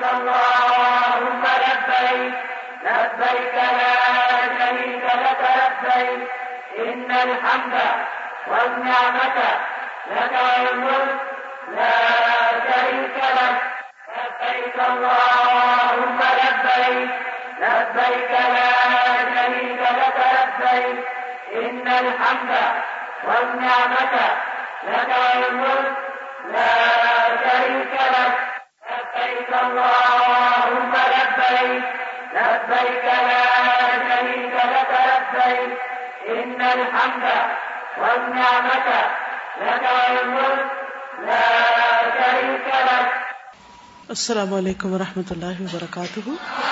اللهم لبيك لبيك لا شريك لك لبيك إن الحمد والنعمة لك والملك لا شريك لك لبيك اللهم لبيك لبيك لا شريك لك لبيك إن الحمد والنعمة لك والملك لا شريك لك لبيك اللهم لبيك لبيك لا شريك لك لبيك إن الحمد والنعمة لك والملك لا شريك لك. السلام علیکم ورحمۃ اللہ وبرکاتہ.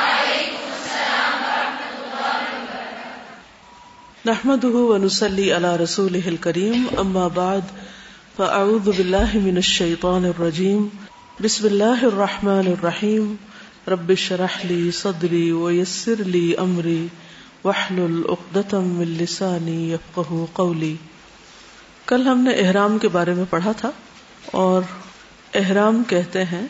نحمده ونصلي على رسوله الكريم اما بعد فاعوذ بالله من الشيطان الرجيم بسم الله الرحمن الرحيم رب اشرح لي صدري ويسر لي امري واحلل عقدة من لساني يفقهوا قولي. کل ہم نے احرام کے بارے میں پڑھا تھا اور احرام کہتے ہیں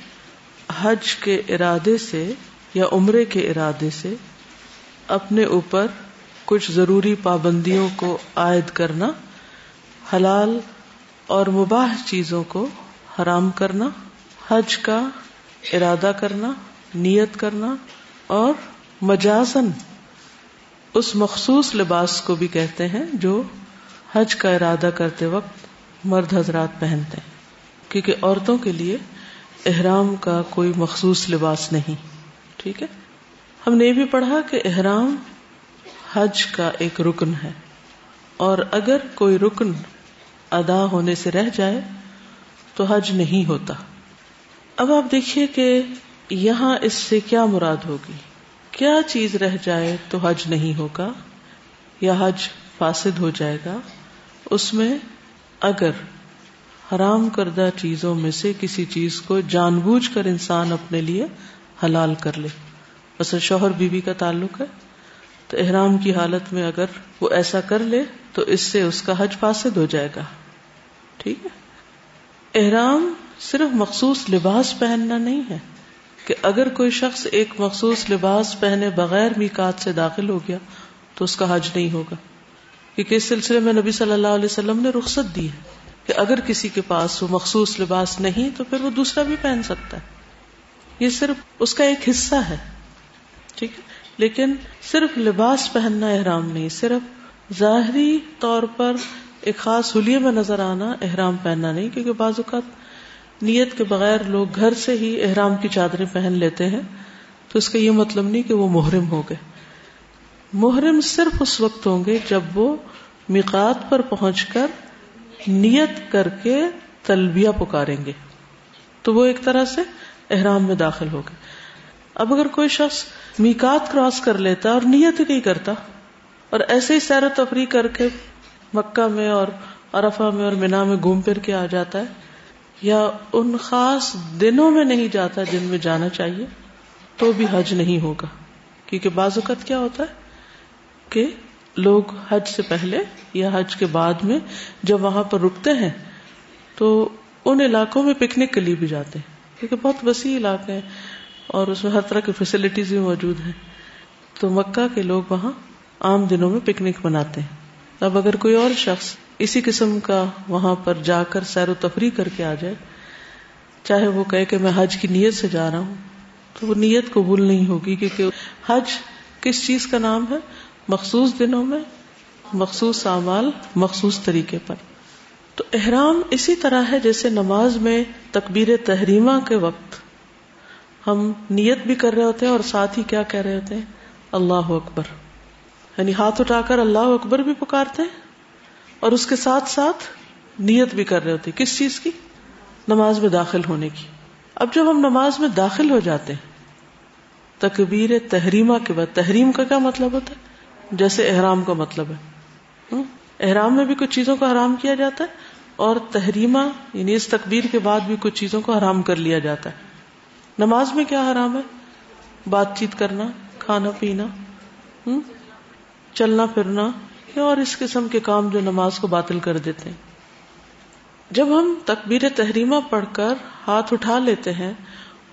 حج کے ارادے سے یا عمرے کے ارادے سے اپنے اوپر کچھ ضروری پابندیوں کو عائد کرنا، حلال اور مباح چیزوں کو حرام کرنا، حج کا ارادہ کرنا، نیت کرنا، اور مجازن اس مخصوص لباس کو بھی کہتے ہیں جو حج کا ارادہ کرتے وقت مرد حضرات پہنتے ہیں، کیونکہ عورتوں کے لیے احرام کا کوئی مخصوص لباس نہیں. ٹھیک ہے. ہم نے یہ بھی پڑھا کہ احرام حج کا ایک رکن ہے، اور اگر کوئی رکن ادا ہونے سے رہ جائے تو حج نہیں ہوتا. اب آپ دیکھیے کہ یہاں اس سے کیا مراد ہوگی. کیا چیز رہ جائے تو حج نہیں ہوگا یا حج فاسد ہو جائے گا؟ اس میں اگر حرام کردہ چیزوں میں سے کسی چیز کو جان بوجھ کر انسان اپنے لیے حلال کر لے، مثلا شوہر بیوی کا تعلق ہے تو احرام کی حالت میں اگر وہ ایسا کر لے تو اس سے اس کا حج فاسد ہو جائے گا. ٹھیک ہے. احرام صرف مخصوص لباس پہننا نہیں ہے کہ اگر کوئی شخص ایک مخصوص لباس پہنے بغیر میقات سے داخل ہو گیا تو اس کا حج نہیں ہوگا، کیونکہ اس سلسلے میں نبی صلی اللہ علیہ وسلم نے رخصت دی ہے کہ اگر کسی کے پاس وہ مخصوص لباس نہیں تو پھر وہ دوسرا بھی پہن سکتا ہے. یہ صرف اس کا ایک حصہ ہے. ٹھیک ہے. لیکن صرف لباس پہننا احرام نہیں، صرف ظاہری طور پر ایک خاص حلیے میں نظر آنا احرام پہننا نہیں، کیونکہ بعض اوقات نیت کے بغیر لوگ گھر سے ہی احرام کی چادریں پہن لیتے ہیں تو اس کا یہ مطلب نہیں کہ وہ محرم ہو گئے. محرم صرف اس وقت ہوں گے جب وہ میقات پر پہنچ کر نیت کر کے تلبیہ پکاریں گے تو وہ ایک طرح سے احرام میں داخل ہو گئے. اب اگر کوئی شخص میقات کراس کر لیتا اور نیت ہی نہیں کرتا اور ایسے ہی سیر و تفریح کر کے مکہ میں اور عرفہ میں اور منا میں گھوم پھر کے آ جاتا ہے یا ان خاص دنوں میں نہیں جاتا جن میں جانا چاہیے تو بھی حج نہیں ہوگا. کیونکہ بعض اوقات کیا ہوتا ہے کہ لوگ حج سے پہلے یا حج کے بعد میں جب وہاں پر رکتے ہیں تو ان علاقوں میں پکنک کے لیے بھی جاتے ہیں، کیونکہ بہت وسیع علاقے ہیں اور اس میں ہر طرح کی فیسلٹیز بھی موجود ہیں. تو مکہ کے لوگ وہاں عام دنوں میں پکنک مناتے ہیں. اب اگر کوئی اور شخص اسی قسم کا وہاں پر جا کر سیر و تفریح کر کے آ جائے، چاہے وہ کہے کہ میں حج کی نیت سے جا رہا ہوں، تو وہ نیت قبول نہیں ہوگی، کیونکہ حج کس چیز کا نام ہے؟ مخصوص دنوں میں مخصوص اعمال مخصوص طریقے پر. تو احرام اسی طرح ہے جیسے نماز میں تکبیر تحریمہ کے وقت ہم نیت بھی کر رہے ہوتے ہیں اور ساتھ ہی کیا کہہ رہے ہوتے ہیں؟ اللہ اکبر. یعنی ہاتھ اٹھا کر اللہ اکبر بھی پکارتے ہیں اور اس کے ساتھ ساتھ نیت بھی کر رہے ہوتے ہیں. کس چیز کی؟ نماز میں داخل ہونے کی. اب جب ہم نماز میں داخل ہو جاتے ہیں تکبیر تحریمہ کے بعد، تحریم کا کیا مطلب ہوتا ہے؟ جیسے احرام کا مطلب ہے. احرام میں بھی کچھ چیزوں کو حرام کیا جاتا ہے اور تحریمہ یعنی اس تکبیر کے بعد بھی کچھ چیزوں کو حرام کر لیا جاتا ہے. نماز میں کیا حرام ہے؟ بات چیت کرنا، کھانا پینا، چلنا پھرنا اور اس قسم کے کام جو نماز کو باطل کر دیتے ہیں. جب ہم تکبیر تحریمہ پڑھ کر ہاتھ اٹھا لیتے ہیں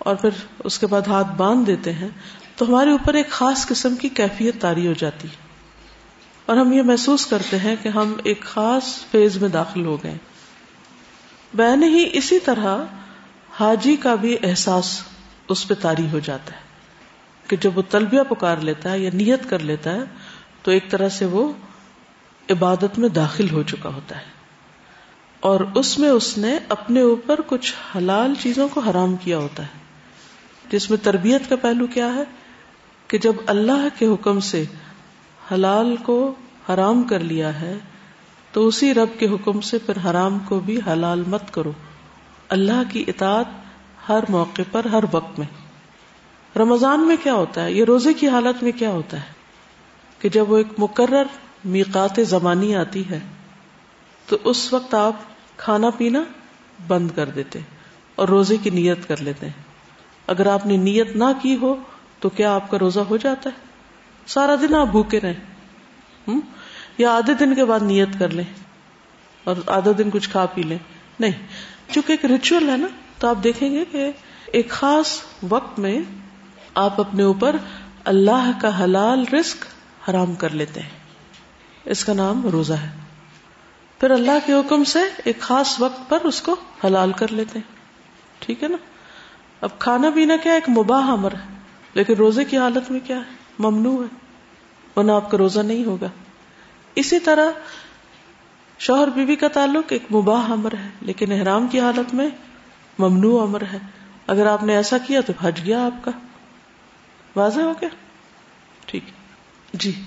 اور پھر اس کے بعد ہاتھ باندھ دیتے ہیں تو ہمارے اوپر ایک خاص قسم کی کیفیت طاری ہو جاتی ہے اور ہم یہ محسوس کرتے ہیں کہ ہم ایک خاص فیز میں داخل ہو گئے. بین ہی اسی طرح حاجی کا بھی احساس اس پہ طاری ہو جاتا ہے کہ جب وہ تلبیہ پکار لیتا ہے یا نیت کر لیتا ہے تو ایک طرح سے وہ عبادت میں داخل ہو چکا ہوتا ہے اور اس میں اس نے اپنے اوپر کچھ حلال چیزوں کو حرام کیا ہوتا ہے, جس میں تربیت کا پہلو کیا ہے کہ جب اللہ کے حکم سے حلال کو حرام کر لیا ہے تو اسی رب کے حکم سے پھر حرام کو بھی حلال مت کرو. اللہ کی اطاعت ہر موقع پر ہر وقت میں. رمضان میں کیا ہوتا ہے, یہ روزے کی حالت میں کیا ہوتا ہے کہ جب وہ ایک مقرر میقات زمانی آتی ہے تو اس وقت آپ کھانا پینا بند کر دیتے اور روزے کی نیت کر لیتے ہیں. اگر آپ نے نیت نہ کی ہو تو کیا آپ کا روزہ ہو جاتا ہے؟ سارا دن آپ بھوکے رہیں یا آدھے دن کے بعد نیت کر لیں اور آدھا دن کچھ کھا پی لیں؟ نہیں, چونکہ ایک ریچول ہے نا, تو آپ دیکھیں گے کہ ایک خاص وقت میں آپ اپنے اوپر اللہ کا حلال رزق حرام کر لیتے ہیں, اس کا نام روزہ ہے. پھر اللہ کے حکم سے ایک خاص وقت پر اس کو حلال کر لیتے ہیں. ٹھیک ہے نا. اب کھانا پینا کیا ایک مباح امر ہے, لیکن روزے کی حالت میں کیا ہے, ممنوع ہے, ورنہ آپ کا روزہ نہیں ہوگا. اسی طرح شوہر بیوی کا تعلق ایک مباح امر ہے لیکن احرام کی حالت میں ممنوع امر ہے. اگر آپ نے ایسا کیا تو حج گیا آپ کا. واضح ہو گیا؟ ٹھیک ہے جی.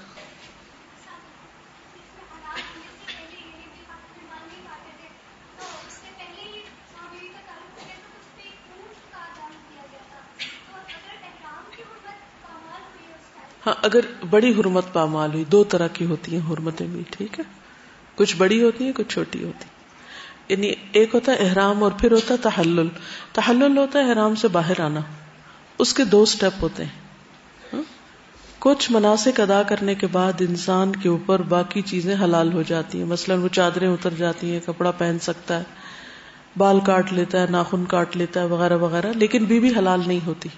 ہاں, اگر بڑی حرمت پامال ہوئی, دو طرح کی ہوتی ہیں حرمتیں بھی, ٹھیک ہے, کچھ بڑی ہوتی ہیں کچھ چھوٹی ہوتی ہیں. یعنی ایک ہوتا ہے احرام اور پھر ہوتا ہے تحلل. تحلل ہوتا ہے احرام سے باہر آنا, اس کے 2 سٹیپ ہوتے ہیں. کچھ مناسک ادا کرنے کے بعد انسان کے اوپر باقی چیزیں حلال ہو جاتی ہیں, مثلا وہ چادریں اتر جاتی ہیں, کپڑا پہن سکتا ہے, بال کاٹ لیتا ہے, ناخن کاٹ لیتا ہے وغیرہ وغیرہ, لیکن بیوی حلال نہیں ہوتی.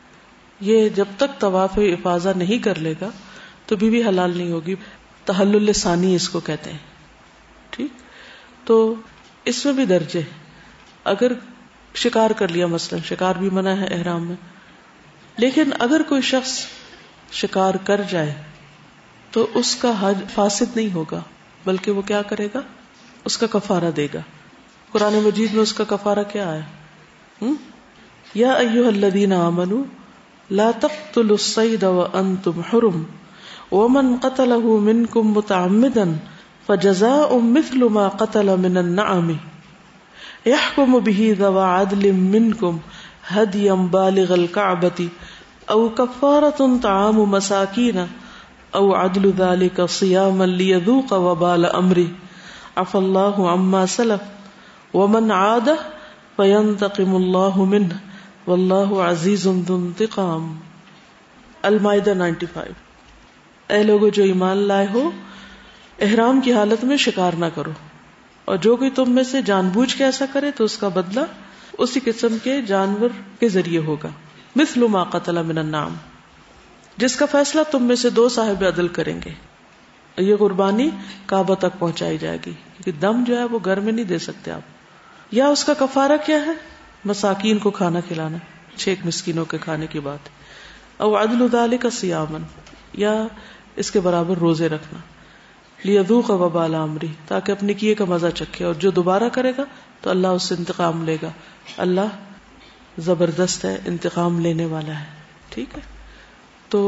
یہ جب تک طواف افاضہ نہیں کر لے گا تو بیوی حلال نہیں ہوگی. تحلل ثانی اس کو کہتے ہیں. ٹھیک, تو اس میں بھی درجے. اگر شکار کر لیا, مثلا شکار بھی منع ہے احرام میں, لیکن اگر کوئی شخص شکار کر جائے تو اس کا حج فاسد نہیں ہوگا, بلکہ وہ کیا کرے گا, اس کا کفارہ دے گا. قرآن مجید میں اس کا کفارہ کیا آیا, یا ایھا الذین آمنوا لا تقتلوا الصید وانتم حرم ومن قتله منکم متعمدا فجزاء مثل ما قتل من النعم يحكم به ذو عدل منكم هديا بالغ الكعبة او كفارة طعام مساكين او عدل ذلك صياما ليذوق وبال امره عفى الله عما سلف ومن عاد فينتقم الله منه واللہ عزیز ذو انتقام. المائدہ 95. اے لوگو جو ایمان لائے ہو, احرام کی حالت میں شکار نہ کرو, اور جو کوئی تم میں سے جان بوجھ کے ایسا کرے تو اس کا بدلہ اسی قسم کے جانور کے ذریعے ہوگا. مثل ما قتل من النعم, جس کا فیصلہ تم میں سے 2 صاحب عدل کریں گے. یہ قربانی کعبہ تک پہنچائی جائے گی, کیونکہ دم جو ہے وہ گھر میں نہیں دے سکتے آپ. یا اس کا کفارہ کیا ہے, مساکین کو کھانا کھلانا, 6 مسکینوں کے کھانے کی بات. او عدل ذالک صیاما, یا اس کے برابر روزے رکھنا. لیذوق وبال امری, تاکہ اپنے کیے کا مزہ چکھے, اور جو دوبارہ کرے گا تو اللہ اس سے انتقام لے گا. اللہ زبردست ہے, انتقام لینے والا ہے. ٹھیک ہے. تو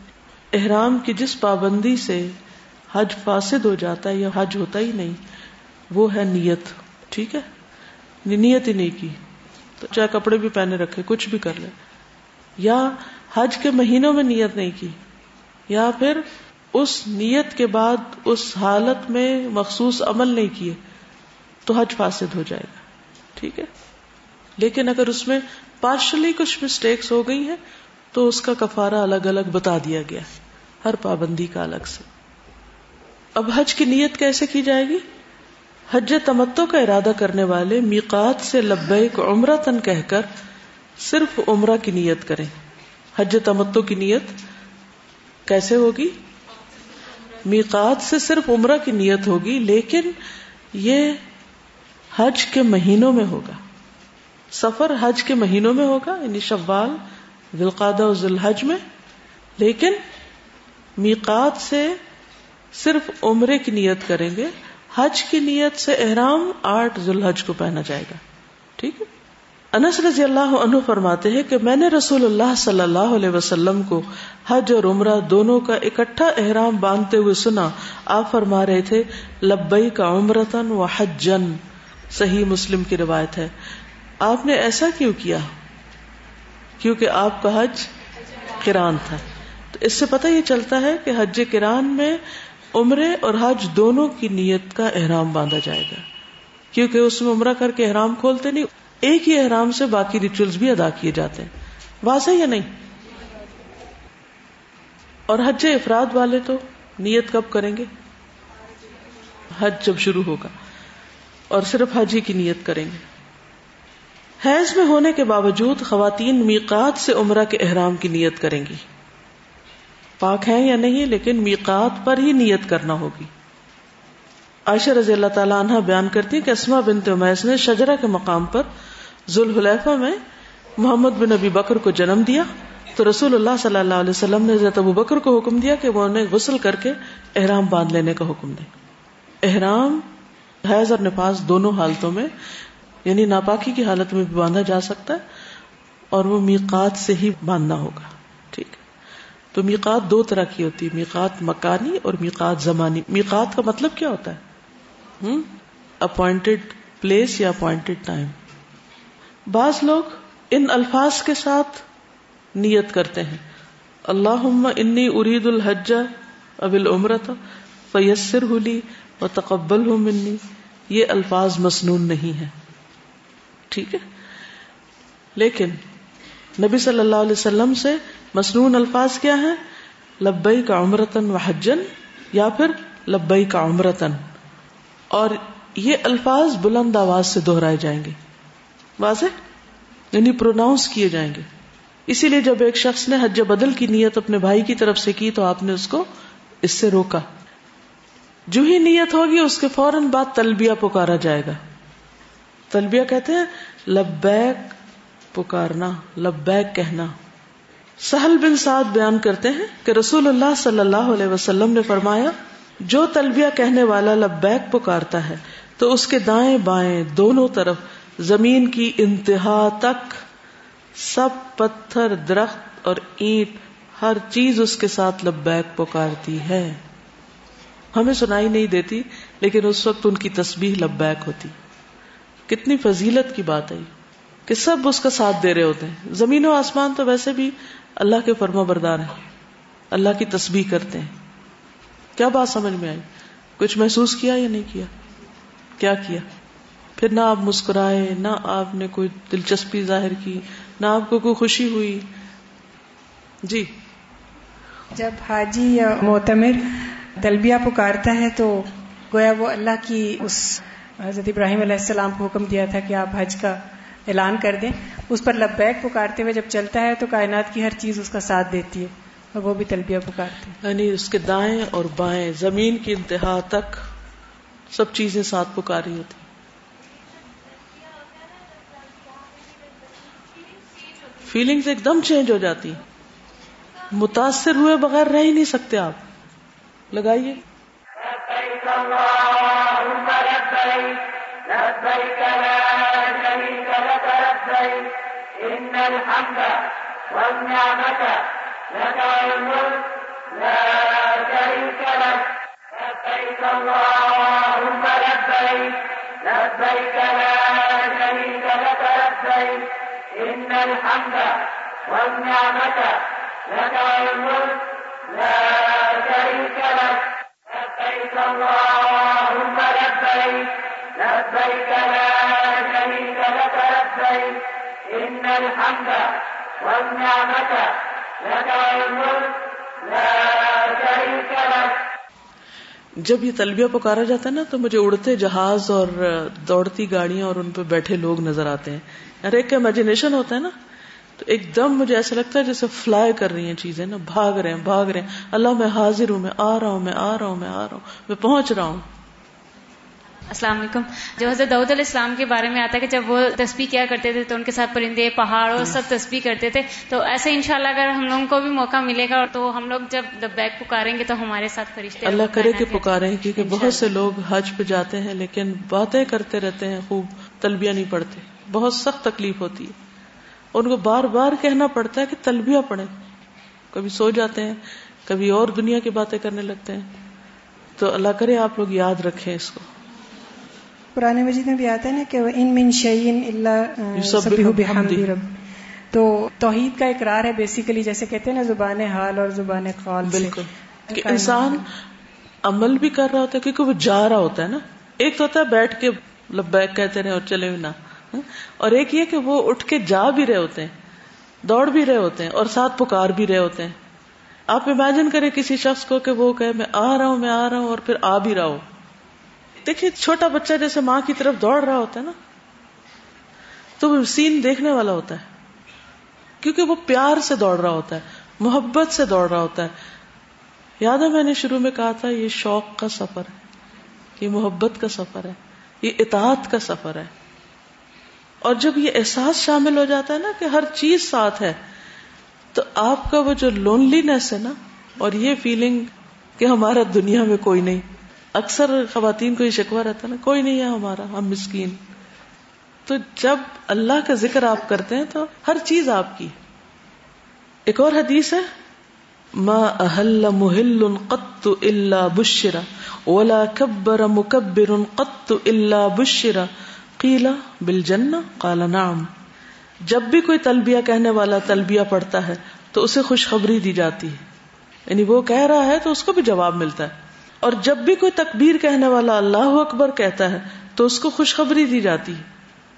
احرام کی جس پابندی سے حج فاسد ہو جاتا ہے یا حج ہوتا ہی نہیں, وہ ہے نیت. ٹھیک ہے, نیت ہی نہیں کی تو چاہے کپڑے بھی پہنے رکھے, کچھ بھی کر لے, یا حج کے مہینوں میں نیت نہیں کی, یا پھر اس نیت کے بعد اس حالت میں مخصوص عمل نہیں کیے, تو حج فاسد ہو جائے گا. ٹھیک ہے. لیکن اگر اس میں پارشلی کچھ مسٹیکس ہو گئی ہیں تو اس کا کفارہ الگ الگ بتا دیا گیا, ہر پابندی کا الگ سے. اب حج کی نیت کیسے کی جائے گی؟ حج تمتع کا ارادہ کرنے والے میقات سے لبیک عمرتن کہہ کر صرف عمرہ کی نیت کریں. حج تمتع کی نیت کیسے ہوگی؟ میقات سے صرف عمرہ کی نیت ہوگی، لیکن یہ حج کے مہینوں میں ہوگا. سفر حج کے مہینوں میں ہوگا، یعنی شوال، ذی القعدہ اور ذی الحج میں. لیکن میقات سے صرف عمرے کی نیت کریں گے. حج کی نیت سے احرام 8 ذی الحج کو پہنا جائے گا. ٹھیک ہے. انس رضی اللہ عنہ فرماتے ہیں کہ میں نے رسول اللہ صلی اللہ علیہ وسلم کو حج اور عمرہ دونوں کا اکٹھا احرام باندھتے ہوئے سنا. آپ فرما رہے تھے لبیک عمرۃ و حجن. صحیح مسلم کی روایت ہے. آپ نے ایسا کیوں کیا؟ کیونکہ آپ کا حج قران تھا. تو اس سے پتہ یہ چلتا ہے کہ حج قران میں عمرے اور حج دونوں کی نیت کا احرام باندھا جائے گا، کیونکہ اس میں عمرہ کر کے احرام کھولتے نہیں، ایک ہی احرام سے باقی ریچولز بھی ادا کیے جاتے ہیں. واضح یا نہیں؟ اور حج افراد والے تو نیت کب کریں گے؟ حج جب شروع ہوگا، اور صرف حج ہی کی نیت کریں گے. حیض میں ہونے کے باوجود خواتین میقات سے عمرہ کے احرام کی نیت کریں گی. پاک ہیں یا نہیں، لیکن میقات پر ہی نیت کرنا ہوگی. عائشہ رضی اللہ تعالی عنہ بیان کرتی ہیں کہ اسماء بنت امیس نے شجرہ کے مقام پر ذوالحلیفہ میں محمد بن ابی بکر کو جنم دیا، تو رسول اللہ صلی اللہ علیہ وسلم نے حضرت ابو بکر کو حکم دیا کہ وہ انہیں غسل کر کے احرام باندھ لینے کا حکم دیں. احرام حیض اور نفاس دونوں حالتوں میں، یعنی ناپاکی کی حالت میں بھی باندھا جا سکتا ہے، اور وہ میقات سے ہی باندھنا ہوگا. ٹھیک ہے. تو میقات 2 طرح کی ہوتی ہے، میقات مکانی اور میقات زمانی. میقات کا مطلب کیا ہوتا ہے؟ اپوائنٹڈ پلیس یا اپوائنٹڈ ٹائم. بعض لوگ ان الفاظ کے ساتھ نیت کرتے ہیں، اللہم انی ارید الحج او العمرۃ فیسرہ لی وتقبلہ منی. یہ الفاظ مسنون نہیں ہیں. ٹھیک ہے. لیکن نبی صلی اللہ علیہ وسلم سے مسنون الفاظ کیا ہیں؟ لبیک عمرۃ و حجن، یا پھر لبیک عمرۃ. اور یہ الفاظ بلند آواز سے دہرائے جائیں گے، واضح، یعنی پروناؤنس کیے جائیں گے. اسی لیے جب ایک شخص نے حج بدل کی نیت اپنے بھائی کی طرف سے کی تو آپ نے اس کو اس سے روکا. جو ہی نیت ہوگی اس کے فوراً بعد تلبیہ پکارا جائے گا. تلبیہ کہتے ہیں لبیک پکارنا، لبیک کہنا. سہل بن سعد بیان کرتے ہیں کہ رسول اللہ صلی اللہ علیہ وسلم نے فرمایا جو تلبیہ کہنے والا لبیک پکارتا ہے تو اس کے دائیں بائیں دونوں طرف زمین کی انتہا تک سب پتھر، درخت اور اینٹ، ہر چیز اس کے ساتھ لبیک پکارتی ہے. ہمیں سنائی نہیں دیتی، لیکن اس وقت ان کی تسبیح لبیک ہوتی. کتنی فضیلت کی بات ہے کہ سب اس کا ساتھ دے رہے ہوتے ہیں. زمین و آسمان تو ویسے بھی اللہ کے فرما بردار ہیں، اللہ کی تسبیح کرتے ہیں. کیا بات سمجھ میں آئی؟ کچھ محسوس کیا یا نہیں کیا؟ کیا کیا؟ پھر نہ آپ مسکرائے، نہ آپ نے کوئی دلچسپی ظاہر کی، نہ آپ کو کوئی خوشی ہوئی. جی، جب حاجی یا معتمر تلبیہ پکارتا ہے تو گویا وہ اللہ کی اس حضرت ابراہیم علیہ السلام کو حکم دیا تھا کہ آپ حج کا اعلان کر دیں، اس پر لبیک پکارتے ہوئے جب چلتا ہے تو کائنات کی ہر چیز اس کا ساتھ دیتی ہے اور وہ بھی تلبیہ پکارتے ہیں. یعنی اس کے دائیں اور بائیں زمین کی انتہا تک سب چیزیں ساتھ پکاری ہوتی. فیلنگز ایک دم چینج ہو جاتی، متاثر ہوئے بغیر رہ ہی نہیں سکتے آپ. لگائیے لبیک اللہم لبیک لبیک لا شریک لک لبیک ان الحمد والنعمت لک والملک لا شریک لک لبیک اللہم لبیک لبیک لا شریک لک لبیک ان الحمد والنعمت لک والملک لا شریک لک لبیک اللہم لبیک لبیک لا شریک لک لبیک ان الحمد والنعمت لک والملک لا شریک لک. جب یہ تلبیہ پکارا جاتا ہے نا تو مجھے اڑتے جہاز اور دوڑتی گاڑیاں اور ان پہ بیٹھے لوگ نظر آتے ہیں. ہر ایک کا امیجنیشن ہوتا ہے نا تو ایک دم مجھے ایسا لگتا ہے جیسے فلائی کر رہی ہیں چیزیں نا، بھاگ رہے ہیں، اللہ میں حاضر ہوں، میں آ رہا ہوں، میں پہنچ رہا ہوں. السلام علیکم. جو حضرت داؤد علیہ السلام کے بارے میں آتا ہے کہ جب وہ تسبیح کیا کرتے تھے تو ان کے ساتھ پرندے، پہاڑ اور سب تسبیح کرتے تھے. تو ایسے انشاءاللہ اگر ہم لوگوں کو بھی موقع ملے گا تو ہم لوگ جب لبیک پکاریں گے تو ہمارے ساتھ فرشتے اللہ کرے کہ پکاریں، کیونکہ بہت سے لوگ حج پہ جاتے ہیں لیکن باتیں کرتے رہتے ہیں، خوب تلبیہ نہیں پڑھتے، بہت سخت تکلیف ہوتی ہے. ان کو بار بار کہنا پڑتا ہے کہ تلبیہ پڑھیں. کبھی سو جاتے ہیں، کبھی اور دنیا کی باتیں کرنے لگتے ہیں. تو اللہ کرے آپ لوگ یاد رکھیں اس کو. قرآن مجید میں بھی آتا ہے نا کہ ان من شیء الا یسبح بحمد رب. تو توحید کا اقرار ہے بیسیکلی، جیسے کہتے ہیں نا زبان حال اور زبان قول سے. بالکل، کہ انسان عمل بھی کر رہا ہوتا ہے کیونکہ وہ جا رہا ہوتا ہے نا. ایک تو ہوتا ہے بیٹھ کے لبیک کہتے رہے اور چلے بھی نہ، اور ایک یہ کہ وہ اٹھ کے جا بھی رہے ہوتے ہیں، دوڑ بھی رہے ہوتے ہیں اور ساتھ پکار بھی رہے ہوتے ہیں. آپ امیجن کریں کسی شخص کو کہ وہ کہے میں آ رہا ہوں اور پھر آ بھی رہا ہو. دیکھیے چھوٹا بچہ جیسے ماں کی طرف دوڑ رہا ہوتا ہے نا، تو وہ سین دیکھنے والا ہوتا ہے کیونکہ وہ پیار سے دوڑ رہا ہوتا ہے، محبت سے دوڑ رہا ہوتا ہے. یاد ہے میں نے شروع میں کہا تھا یہ شوق کا سفر ہے، یہ محبت کا سفر ہے، یہ اطاعت کا سفر ہے. اور جب یہ احساس شامل ہو جاتا ہے نا کہ ہر چیز ساتھ ہے، تو آپ کا وہ جو لونلینس ہے نا، اور یہ فیلنگ کہ ہمارا دنیا میں کوئی نہیں. اکثر خواتین کو یہ شکوہ رہتا ہے نا، کوئی نہیں ہے ہمارا، ہم مسکین. تو جب اللہ کا ذکر آپ کرتے ہیں تو ہر چیز آپ کی. ایک اور حدیث ہے، ما احل محل قط الا بشر ولا کبر مکبر قط الا بشر قیل بالجنہ قال نعم. جب بھی کوئی تلبیہ کہنے والا تلبیہ پڑھتا ہے تو اسے خوشخبری دی جاتی ہے، یعنی وہ کہہ رہا ہے تو اس کو بھی جواب ملتا ہے. اور جب بھی کوئی تکبیر کہنے والا اللہ اکبر کہتا ہے تو اس کو خوشخبری دی جاتی ہے.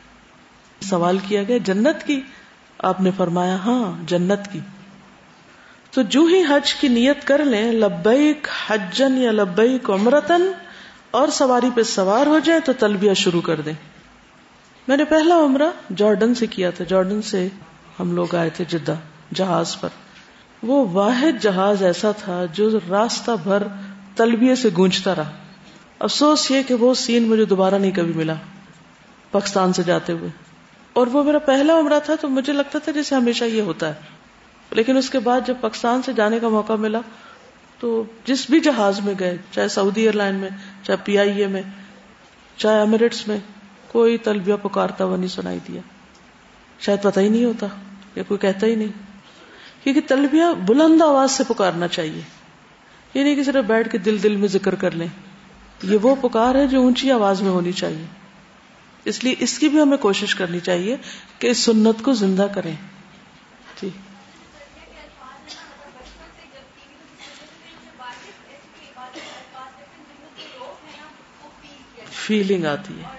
سوال کیا گیا جنت کی، آپ نے فرمایا ہاں جنت کی. تو جو ہی حج کی نیت کر لیں، لبیک حجن یا لبیک عمرتن، اور سواری پہ سوار ہو جائیں تو تلبیہ شروع کر دیں. میں نے پہلا عمرہ جارڈن سے کیا تھا. جارڈن سے ہم لوگ آئے تھے جدہ جہاز پر. وہ واحد جہاز ایسا تھا جو راستہ بھر تلبیہ سے گونجتا رہا. افسوس یہ کہ وہ سین مجھے دوبارہ نہیں کبھی ملا پاکستان سے جاتے ہوئے. اور وہ میرا پہلا عمرہ تھا تو مجھے لگتا تھا جیسے ہمیشہ یہ ہوتا ہے. لیکن اس کے بعد جب پاکستان سے جانے کا موقع ملا تو جس بھی جہاز میں گئے، چاہے سعودی ایئر لائن میں، چاہے پی آئی اے میں، چاہے ایمریٹس میں، کوئی تلبیہ پکارتا ہوا نہیں سنائی دیا. شاید پتہ ہی نہیں ہوتا یا کوئی کہتا ہی نہیں. کیونکہ تلبیہ بلند آواز سے پکارنا چاہیے، یہ نہیں کہ صرف بیٹھ کے دل دل میں ذکر کر لیں. یہ وہ پکار ہے جو اونچی آواز میں ہونی چاہیے. اس لیے اس کی بھی ہمیں کوشش کرنی چاہیے کہ اس سنت کو زندہ کریں. جی فیلنگ آتی ہے،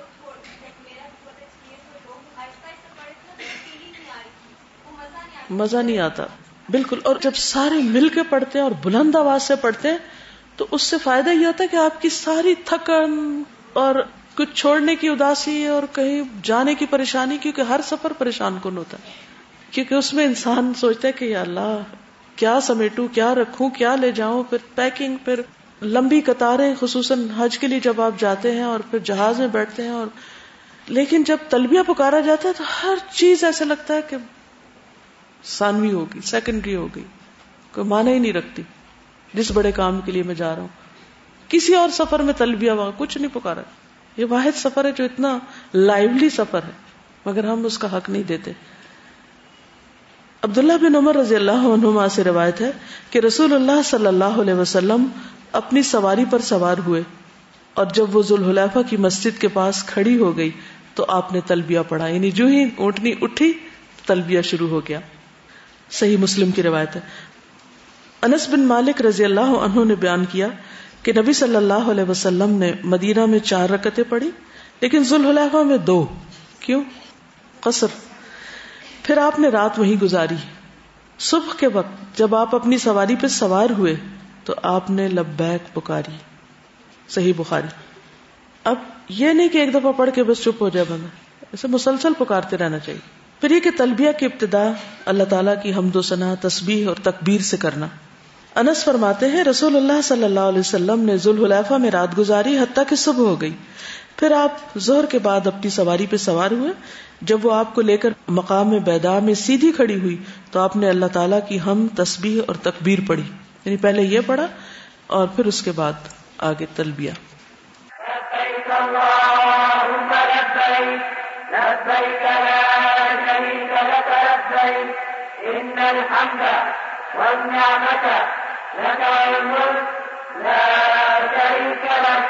مزہ نہیں آتا. بالکل. اور جب سارے مل کے پڑھتے ہیں اور بلند آواز سے پڑھتے ہیں تو اس سے فائدہ یہ ہوتا ہے کہ آپ کی ساری تھکن اور کچھ چھوڑنے کی اداسی اور کہیں جانے کی پریشانی، کیونکہ ہر سفر پریشان کن ہوتا ہے، کیونکہ اس میں انسان سوچتا ہے کہ یا اللہ کیا سمیٹوں، کیا رکھوں، کیا لے جاؤں، پھر پیکنگ، پھر لمبی قطاریں، خصوصاً حج کے لیے جب آپ جاتے ہیں اور پھر جہاز میں بیٹھتے ہیں. اور لیکن جب تلبیہ پکارا جاتا ہے تو ہر چیز ایسا لگتا ہے کہ ثانوی ہوگی، سیکنڈری ہوگی، کوئی معنی ہی نہیں رکھتی. جس بڑے کام کے لیے میں جا رہا ہوں، کسی اور سفر میں تلبیہ وہاں کچھ نہیں پکارا. یہ واحد سفر ہے جو اتنا لائیولی سفر ہے، مگر ہم اس کا حق نہیں دیتے. عبداللہ بن عمر رضی اللہ عنہما سے روایت ہے کہ رسول اللہ صلی اللہ علیہ وسلم اپنی سواری پر سوار ہوئے، اور جب وہ ذوالحلیفہ کی مسجد کے پاس کھڑی ہو گئی تو آپ نے تلبیہ پڑھا. یعنی جو ہی اونٹنی اٹھی تلبیہ شروع ہو گیا. صحیح مسلم کی روایت ہے. انس بن مالک رضی اللہ عنہ نے بیان کیا کہ نبی صلی اللہ علیہ وسلم نے مدینہ میں 4 رکعتیں پڑھی، لیکن ذوالحلیفہ میں 2. کیوں؟ قصر. پھر آپ نے رات وہیں گزاری. صبح کے وقت جب آپ اپنی سواری پہ سوار ہوئے تو آپ نے لبیک پکاری. صحیح بخاری. اب یہ نہیں کہ ایک دفعہ پڑھ کے بس چپ ہو جائے بندہ، اسے مسلسل پکارتے رہنا چاہیے. پھر یہ کہ تلبیہ کی ابتدا اللہ تعالیٰ کی حمد و ثنا، تسبیح اور تکبیر سے کرنا. انس فرماتے ہیں رسول اللہ صلی اللہ علیہ وسلم نے ذوالحلیفہ میں رات گزاری حتیٰ کہ صبح ہو گئی. پھر آپ ظہر کے بعد اپنی سواری پہ سوار ہوئے. جب وہ آپ کو لے کر مقام بیدا میں سیدھی کھڑی ہوئی تو آپ نے اللہ تعالیٰ کی حمد، تسبیح اور تکبیر پڑھی. یعنی پہلے یہ پڑھا اور پھر اس کے بعد آگے تلبیہ. لبیک اللہم لبیک لبیک لا شریک لک لبیک ان الحمد والنعمت لک والملک لا شریک لک.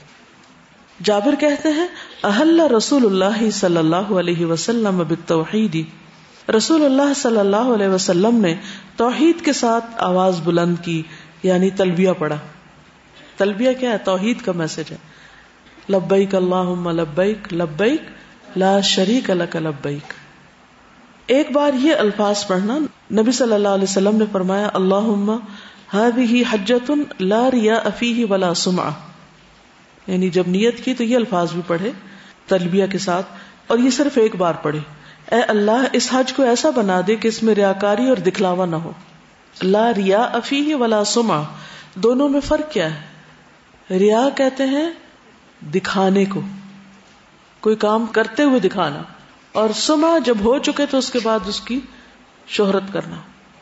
جابر کہتے ہیں احل رسول اللہ صلی اللہ علیہ وسلم بالتوحید، رسول اللہ صلی اللہ علیہ وسلم نے توحید کے ساتھ آواز بلند کی، یعنی تلبیہ پڑھا. تلبیہ کیا ہے؟ توحید کا میسج ہے. لبیک اللہم لبیک لبیک لا شریک لک لبیک. ایک بار یہ الفاظ پڑھنا، نبی صلی اللہ علیہ وسلم نے فرمایا اللہم ہذہ حجۃ لا ریاء فیہ ولا سمعہ، یعنی جب نیت کی تو یہ الفاظ بھی پڑھے تلبیہ کے ساتھ، اور یہ صرف ایک بار پڑھے. اے اللہ اس حج کو ایسا بنا دے کہ اس میں ریاکاری اور دکھلاوا نہ ہو. لا ریاء فیہ ولا سمعہ، دونوں میں فرق کیا ہے؟ ریا کہتے ہیں دکھانے کو، کوئی کام کرتے ہوئے دکھانا، اور سمعہ جب ہو چکے تو اس کے بعد اس کی شہرت کرنا.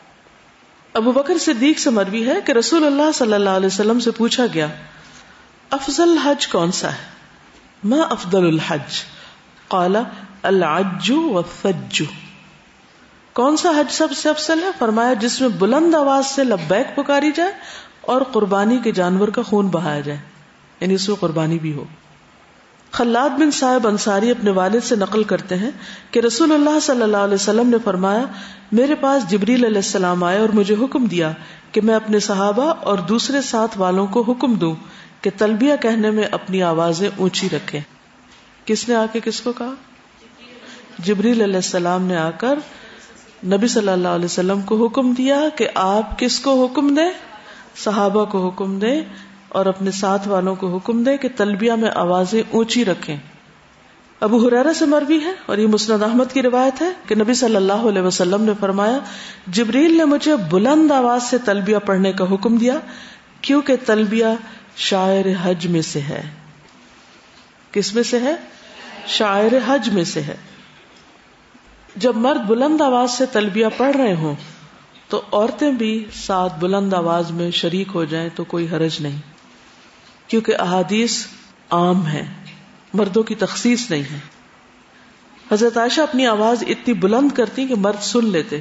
ابو بکر صدیق سے مروی ہے کہ رسول اللہ صلی اللہ علیہ وسلم سے پوچھا گیا افضل حج کون سا ہے؟ ما افضل الحج؟ قال العج والثج. کون سا حج سب سے افضل ہے؟ فرمایا جس میں بلند آواز سے لبیک پکاری جائے اور قربانی کے جانور کا خون بہایا جائے، یعنی اس میں قربانی بھی ہو. خلاد بن صاحب انصاری اپنے والد سے نقل کرتے ہیں کہ رسول اللہ صلی اللہ علیہ وسلم نے فرمایا میرے پاس جبریل علیہ السلام آئے اور مجھے حکم دیا کہ میں اپنے صحابہ اور دوسرے ساتھ والوں کو حکم دوں کہ تلبیہ کہنے میں اپنی آوازیں اونچی رکھیں. کس نے آ کے کس کو کہا؟ جبریل علیہ السلام نے آ کر نبی صلی اللہ علیہ وسلم کو حکم دیا کہ آپ کس کو حکم دیں؟ صحابہ کو حکم دیں اور اپنے ساتھ والوں کو حکم دیں کہ تلبیہ میں آوازیں اونچی رکھیں. ابو ہریرہ سے مروی ہے اور یہ مسند احمد کی روایت ہے کہ نبی صلی اللہ علیہ وسلم نے فرمایا جبریل نے مجھے بلند آواز سے تلبیہ پڑھنے کا حکم دیا کیونکہ تلبیہ شاعر حج میں سے ہے. کس میں سے ہے؟ شاعر حج میں سے ہے. جب مرد بلند آواز سے تلبیہ پڑھ رہے ہوں تو عورتیں بھی ساتھ بلند آواز میں شریک ہو جائیں تو کوئی حرج نہیں، کیونکہ احادیث عام ہیں، مردوں کی تخصیص نہیں ہے. حضرت عائشہ اپنی آواز اتنی بلند کرتی کہ مرد سن لیتے،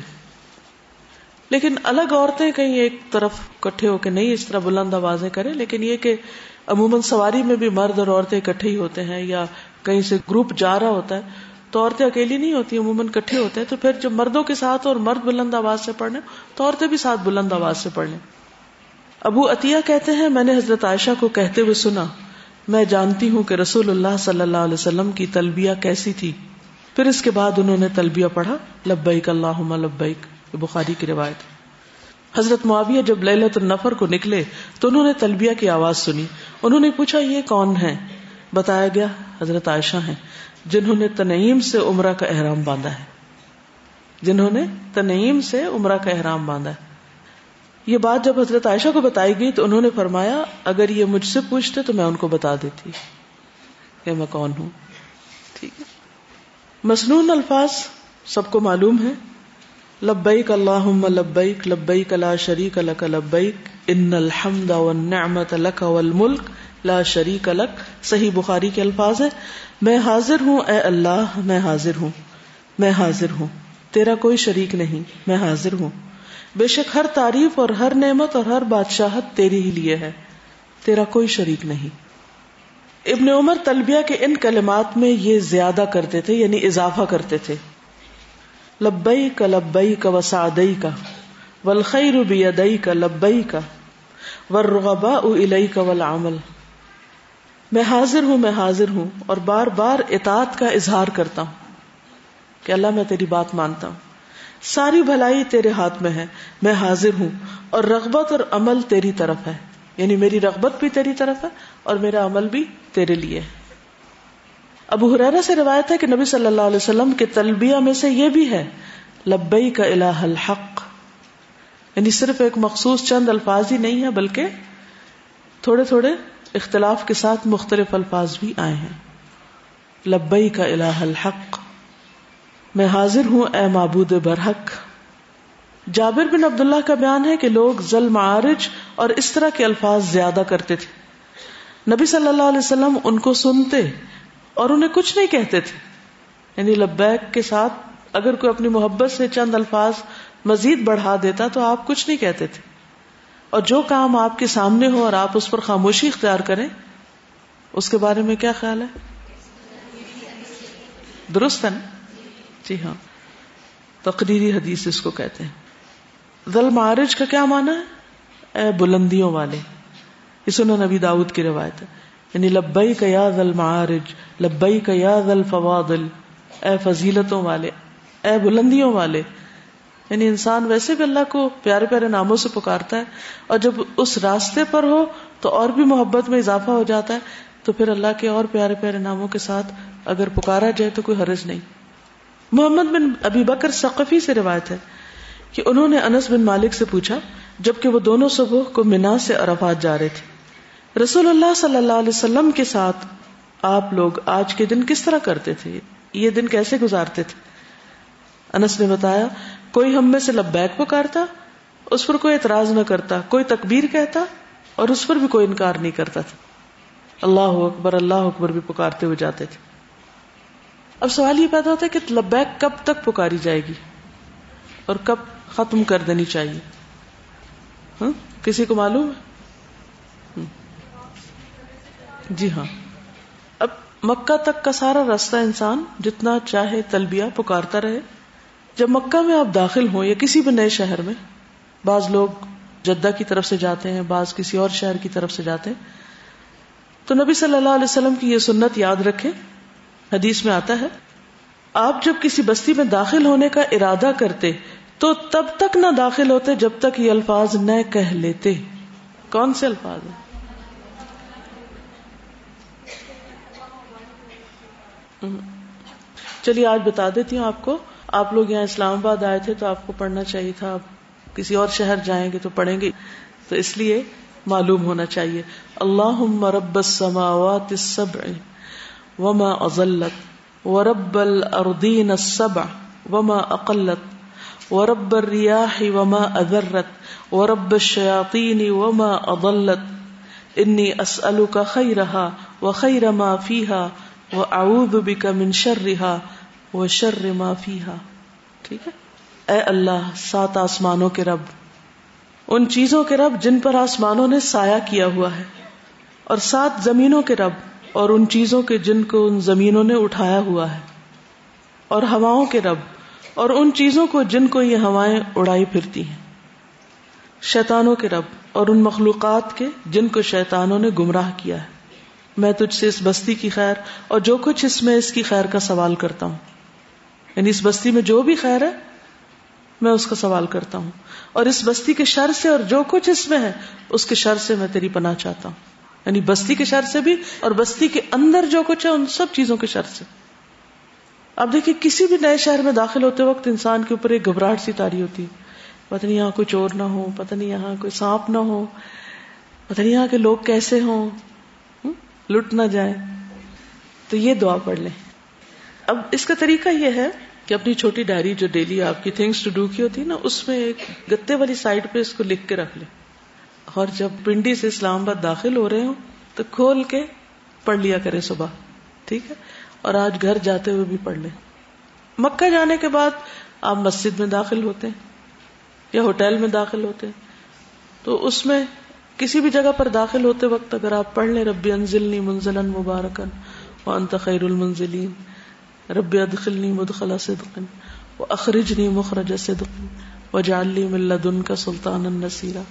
لیکن الگ عورتیں کہیں ایک طرف اکٹھے ہو کے نہیں اس طرح بلند آوازیں کریں. لیکن یہ کہ عموماً سواری میں بھی مرد اور عورتیں اکٹھے ہی ہوتے ہیں، یا کہیں سے گروپ جا رہا ہوتا ہے تو عورتیں اکیلی نہیں ہوتی، عموماً اکٹھے ہوتے ہیں. تو پھر جب مردوں کے ساتھ اور مرد بلند آواز سے پڑھنے تو عورتیں بھی ساتھ بلند آواز سے پڑھنے. ابو عطیہ کہتے ہیں میں نے حضرت عائشہ کو کہتے ہوئے سنا میں جانتی ہوں کہ رسول اللہ صلی اللہ علیہ وسلم کی تلبیہ کیسی تھی. پھر اس کے بعد انہوں نے تلبیہ پڑھا لبیک اللہم لبیک، بخاری کی روایت. حضرت معاویہ جب لیلۃ النفر کو نکلے تو انہوں نے تلبیہ کی آواز سنی. انہوں نے پوچھا یہ کون ہیں؟ بتایا گیا حضرت عائشہ ہیں جنہوں نے تنعیم سے عمرہ کا احرام باندھا ہے. جنہوں نے تنعیم سے عمرہ کا احرام باندھا ہے. یہ بات جب حضرت عائشہ کو بتائی گئی تو انہوں نے فرمایا اگر یہ مجھ سے پوچھتے تو میں ان کو بتا دیتی کہ میں کون ہوں. ٹھیک ہے. مسنون الفاظ سب کو معلوم ہے. لبیک اللہم لبیک لبیک لا شریک لک لبیک ان الحمد والنعمت لک والملک لا شریک لک. صحیح بخاری کے الفاظ ہیں میں حاضر ہوں اے اللہ، میں حاضر ہوں، میں حاضر ہوں، تیرا کوئی شریک نہیں، میں حاضر ہوں. بے شک ہر تعریف اور ہر نعمت اور ہر بادشاہت تیری ہی لیے ہے، تیرا کوئی شریک نہیں. ابن عمر تلبیہ کے ان کلمات میں یہ زیادہ کرتے تھے، یعنی اضافہ کرتے تھے. لبیک لبیک وسعدیک والخیر بیدیک لبیک والرغباء الیک والعمل. میں حاضر ہوں، میں حاضر ہوں، اور بار بار اطاعت کا اظہار کرتا ہوں کہ اللہ میں تیری بات مانتا ہوں، ساری بھلائی تیرے ہاتھ میں ہے، میں حاضر ہوں، اور رغبت اور عمل تیری طرف ہے، یعنی میری رغبت بھی تیری طرف ہے اور میرا عمل بھی تیرے لیے ہے. ابو ہریرہ سے روایت ہے کہ نبی صلی اللہ علیہ وسلم کے تلبیہ میں سے یہ بھی ہے لبیک الہ الحق، یعنی صرف ایک مخصوص چند الفاظ ہی نہیں ہے بلکہ تھوڑے تھوڑے اختلاف کے ساتھ مختلف الفاظ بھی آئے ہیں. لبیک الہ الحق، میں حاضر ہوں اے معبود برحق. جابر بن عبداللہ کا بیان ہے کہ لوگ ذل معارج اور اس طرح کے الفاظ زیادہ کرتے تھے. نبی صلی اللہ علیہ وسلم ان کو سنتے اور انہیں کچھ نہیں کہتے تھے، یعنی لبیک کے ساتھ اگر کوئی اپنی محبت سے چند الفاظ مزید بڑھا دیتا تو آپ کچھ نہیں کہتے تھے. اور جو کام آپ کے سامنے ہو اور آپ اس پر خاموشی اختیار کریں اس کے بارے میں کیا خیال ہے؟ درست ہے نا؟ جی ہاں، تقریری حدیث اس کو کہتے ہیں. ذل معارج کا کیا معنی ہے؟ اے بلندیوں والے. یہ سنن نبی داؤد کی روایت ہے، یعنی لبیک یا ذل معارج، لبیک یا ذل فواضل، اے فضیلتوں والے، اے بلندیوں والے. یعنی انسان ویسے بھی اللہ کو پیارے پیارے ناموں سے پکارتا ہے، اور جب اس راستے پر ہو تو اور بھی محبت میں اضافہ ہو جاتا ہے، تو پھر اللہ کے اور پیارے پیارے ناموں کے ساتھ اگر پکارا جائے تو کوئی حرج نہیں. محمد بن ابی بکر ثقفی سے روایت ہے کہ انہوں نے انس بن مالک سے پوچھا جبکہ وہ دونوں صبح کو منا سے عرفات جا رہے تھے، رسول اللہ صلی اللہ علیہ وسلم کے ساتھ آپ لوگ آج کے دن کس طرح کرتے تھے، یہ دن کیسے گزارتے تھے؟ انس نے بتایا کوئی ہم میں سے لبیک پکارتا، اس پر کوئی اعتراض نہ کرتا، کوئی تکبیر کہتا اور اس پر بھی کوئی انکار نہیں کرتا تھا. اللہ اکبر بھی پکارتے ہوئے جاتے تھے. اب سوال یہ پیدا ہوتا ہے کہ لبیک کب تک پکاری جائے گی اور کب ختم کر دینی چاہیے؟ کسی کو معلوم ہے؟ جی ہاں، اب مکہ تک کا سارا راستہ انسان جتنا چاہے تلبیہ پکارتا رہے. جب مکہ میں آپ داخل ہوں یا کسی بھی نئے شہر میں، بعض لوگ جدہ کی طرف سے جاتے ہیں، بعض کسی اور شہر کی طرف سے جاتے ہیں، تو نبی صلی اللہ علیہ وسلم کی یہ سنت یاد رکھیں. حدیث میں آتا ہے آپ جب کسی بستی میں داخل ہونے کا ارادہ کرتے تو تب تک نہ داخل ہوتے جب تک یہ الفاظ نہ کہہ لیتے. کون سے الفاظ ہیں؟ چلیے آج بتا دیتی ہوں آپ کو. آپ لوگ یہاں اسلام آباد آئے تھے تو آپ کو پڑھنا چاہیے تھا، آپ کسی اور شہر جائیں گے تو پڑھیں گے، تو اس لیے معلوم ہونا چاہیے. اللہم رب السماوات السبع وما اضلت ورب الارضین السبع وما اقلت ورب الریاح وما اذرت ورب الشیاطین وما اضلت انی اسألک خیرہا وخیر ما فیہا واعوذ بک من شرہا وشر ما فیہا. ٹھیک ہے؟ اے اللہ 7 آسمانوں کے رب، ان چیزوں کے رب جن پر آسمانوں نے سایہ کیا ہوا ہے، اور 7 زمینوں کے رب، اور ان چیزوں کے جن کو ان زمینوں نے اٹھایا ہوا ہے، اور ہواؤں کے رب، اور ان چیزوں کو جن کو یہ ہوائیں اڑائی پھرتی ہیں، شیطانوں کے رب، اور ان مخلوقات کے جن کو شیطانوں نے گمراہ کیا ہے. میں تجھ سے اس بستی کی خیر اور جو کچھ اس میں اس کی خیر کا سوال کرتا ہوں. یعنی اس بستی میں جو بھی خیر ہے میں اس کا سوال کرتا ہوں، اور اس بستی کے شر سے اور جو کچھ اس میں ہے اس کے شر سے میں تیری پناہ چاہتا ہوں. یعنی بستی کے شر سے بھی اور بستی کے اندر جو کچھ ہے ان سب چیزوں کے شر سے. اب دیکھیں کسی بھی نئے شہر میں داخل ہوتے وقت انسان کے اوپر ایک گھبراہٹ سی تاری ہوتی ہے، پتہ نہیں یہاں کوئی چور نہ ہو، پتہ نہیں یہاں کوئی سانپ نہ ہو، پتہ نہیں یہاں کے لوگ کیسے ہوں، لٹ نہ جائیں. تو یہ دعا پڑھ لیں. اب اس کا طریقہ یہ ہے کہ اپنی چھوٹی ڈائری جو ڈیلی آپ کی تھنگس ٹو ڈو کی ہوتی ہے نا، اس میں ایک گتے والی سائڈ پہ اس کو لکھ کے رکھ لیں، اور جب پنڈی سے اسلام آباد داخل ہو رہے ہوں تو کھول کے پڑھ لیا کریں صبح. ٹھیک ہے؟ اور آج گھر جاتے ہوئے بھی پڑھ لیں. مکہ جانے کے بعد آپ مسجد میں داخل ہوتے ہیں یا ہوٹل میں داخل ہوتے ہیں تو اس میں کسی بھی جگہ پر داخل ہوتے وقت اگر آپ پڑھ لیں رب انزلنی منزلا مبارکا وانت خیر المنزلین، رب ادخلنی مدخل صدق واخرجنی مخرج صدق واجعل لی من لدنک سلطانا نصیرا،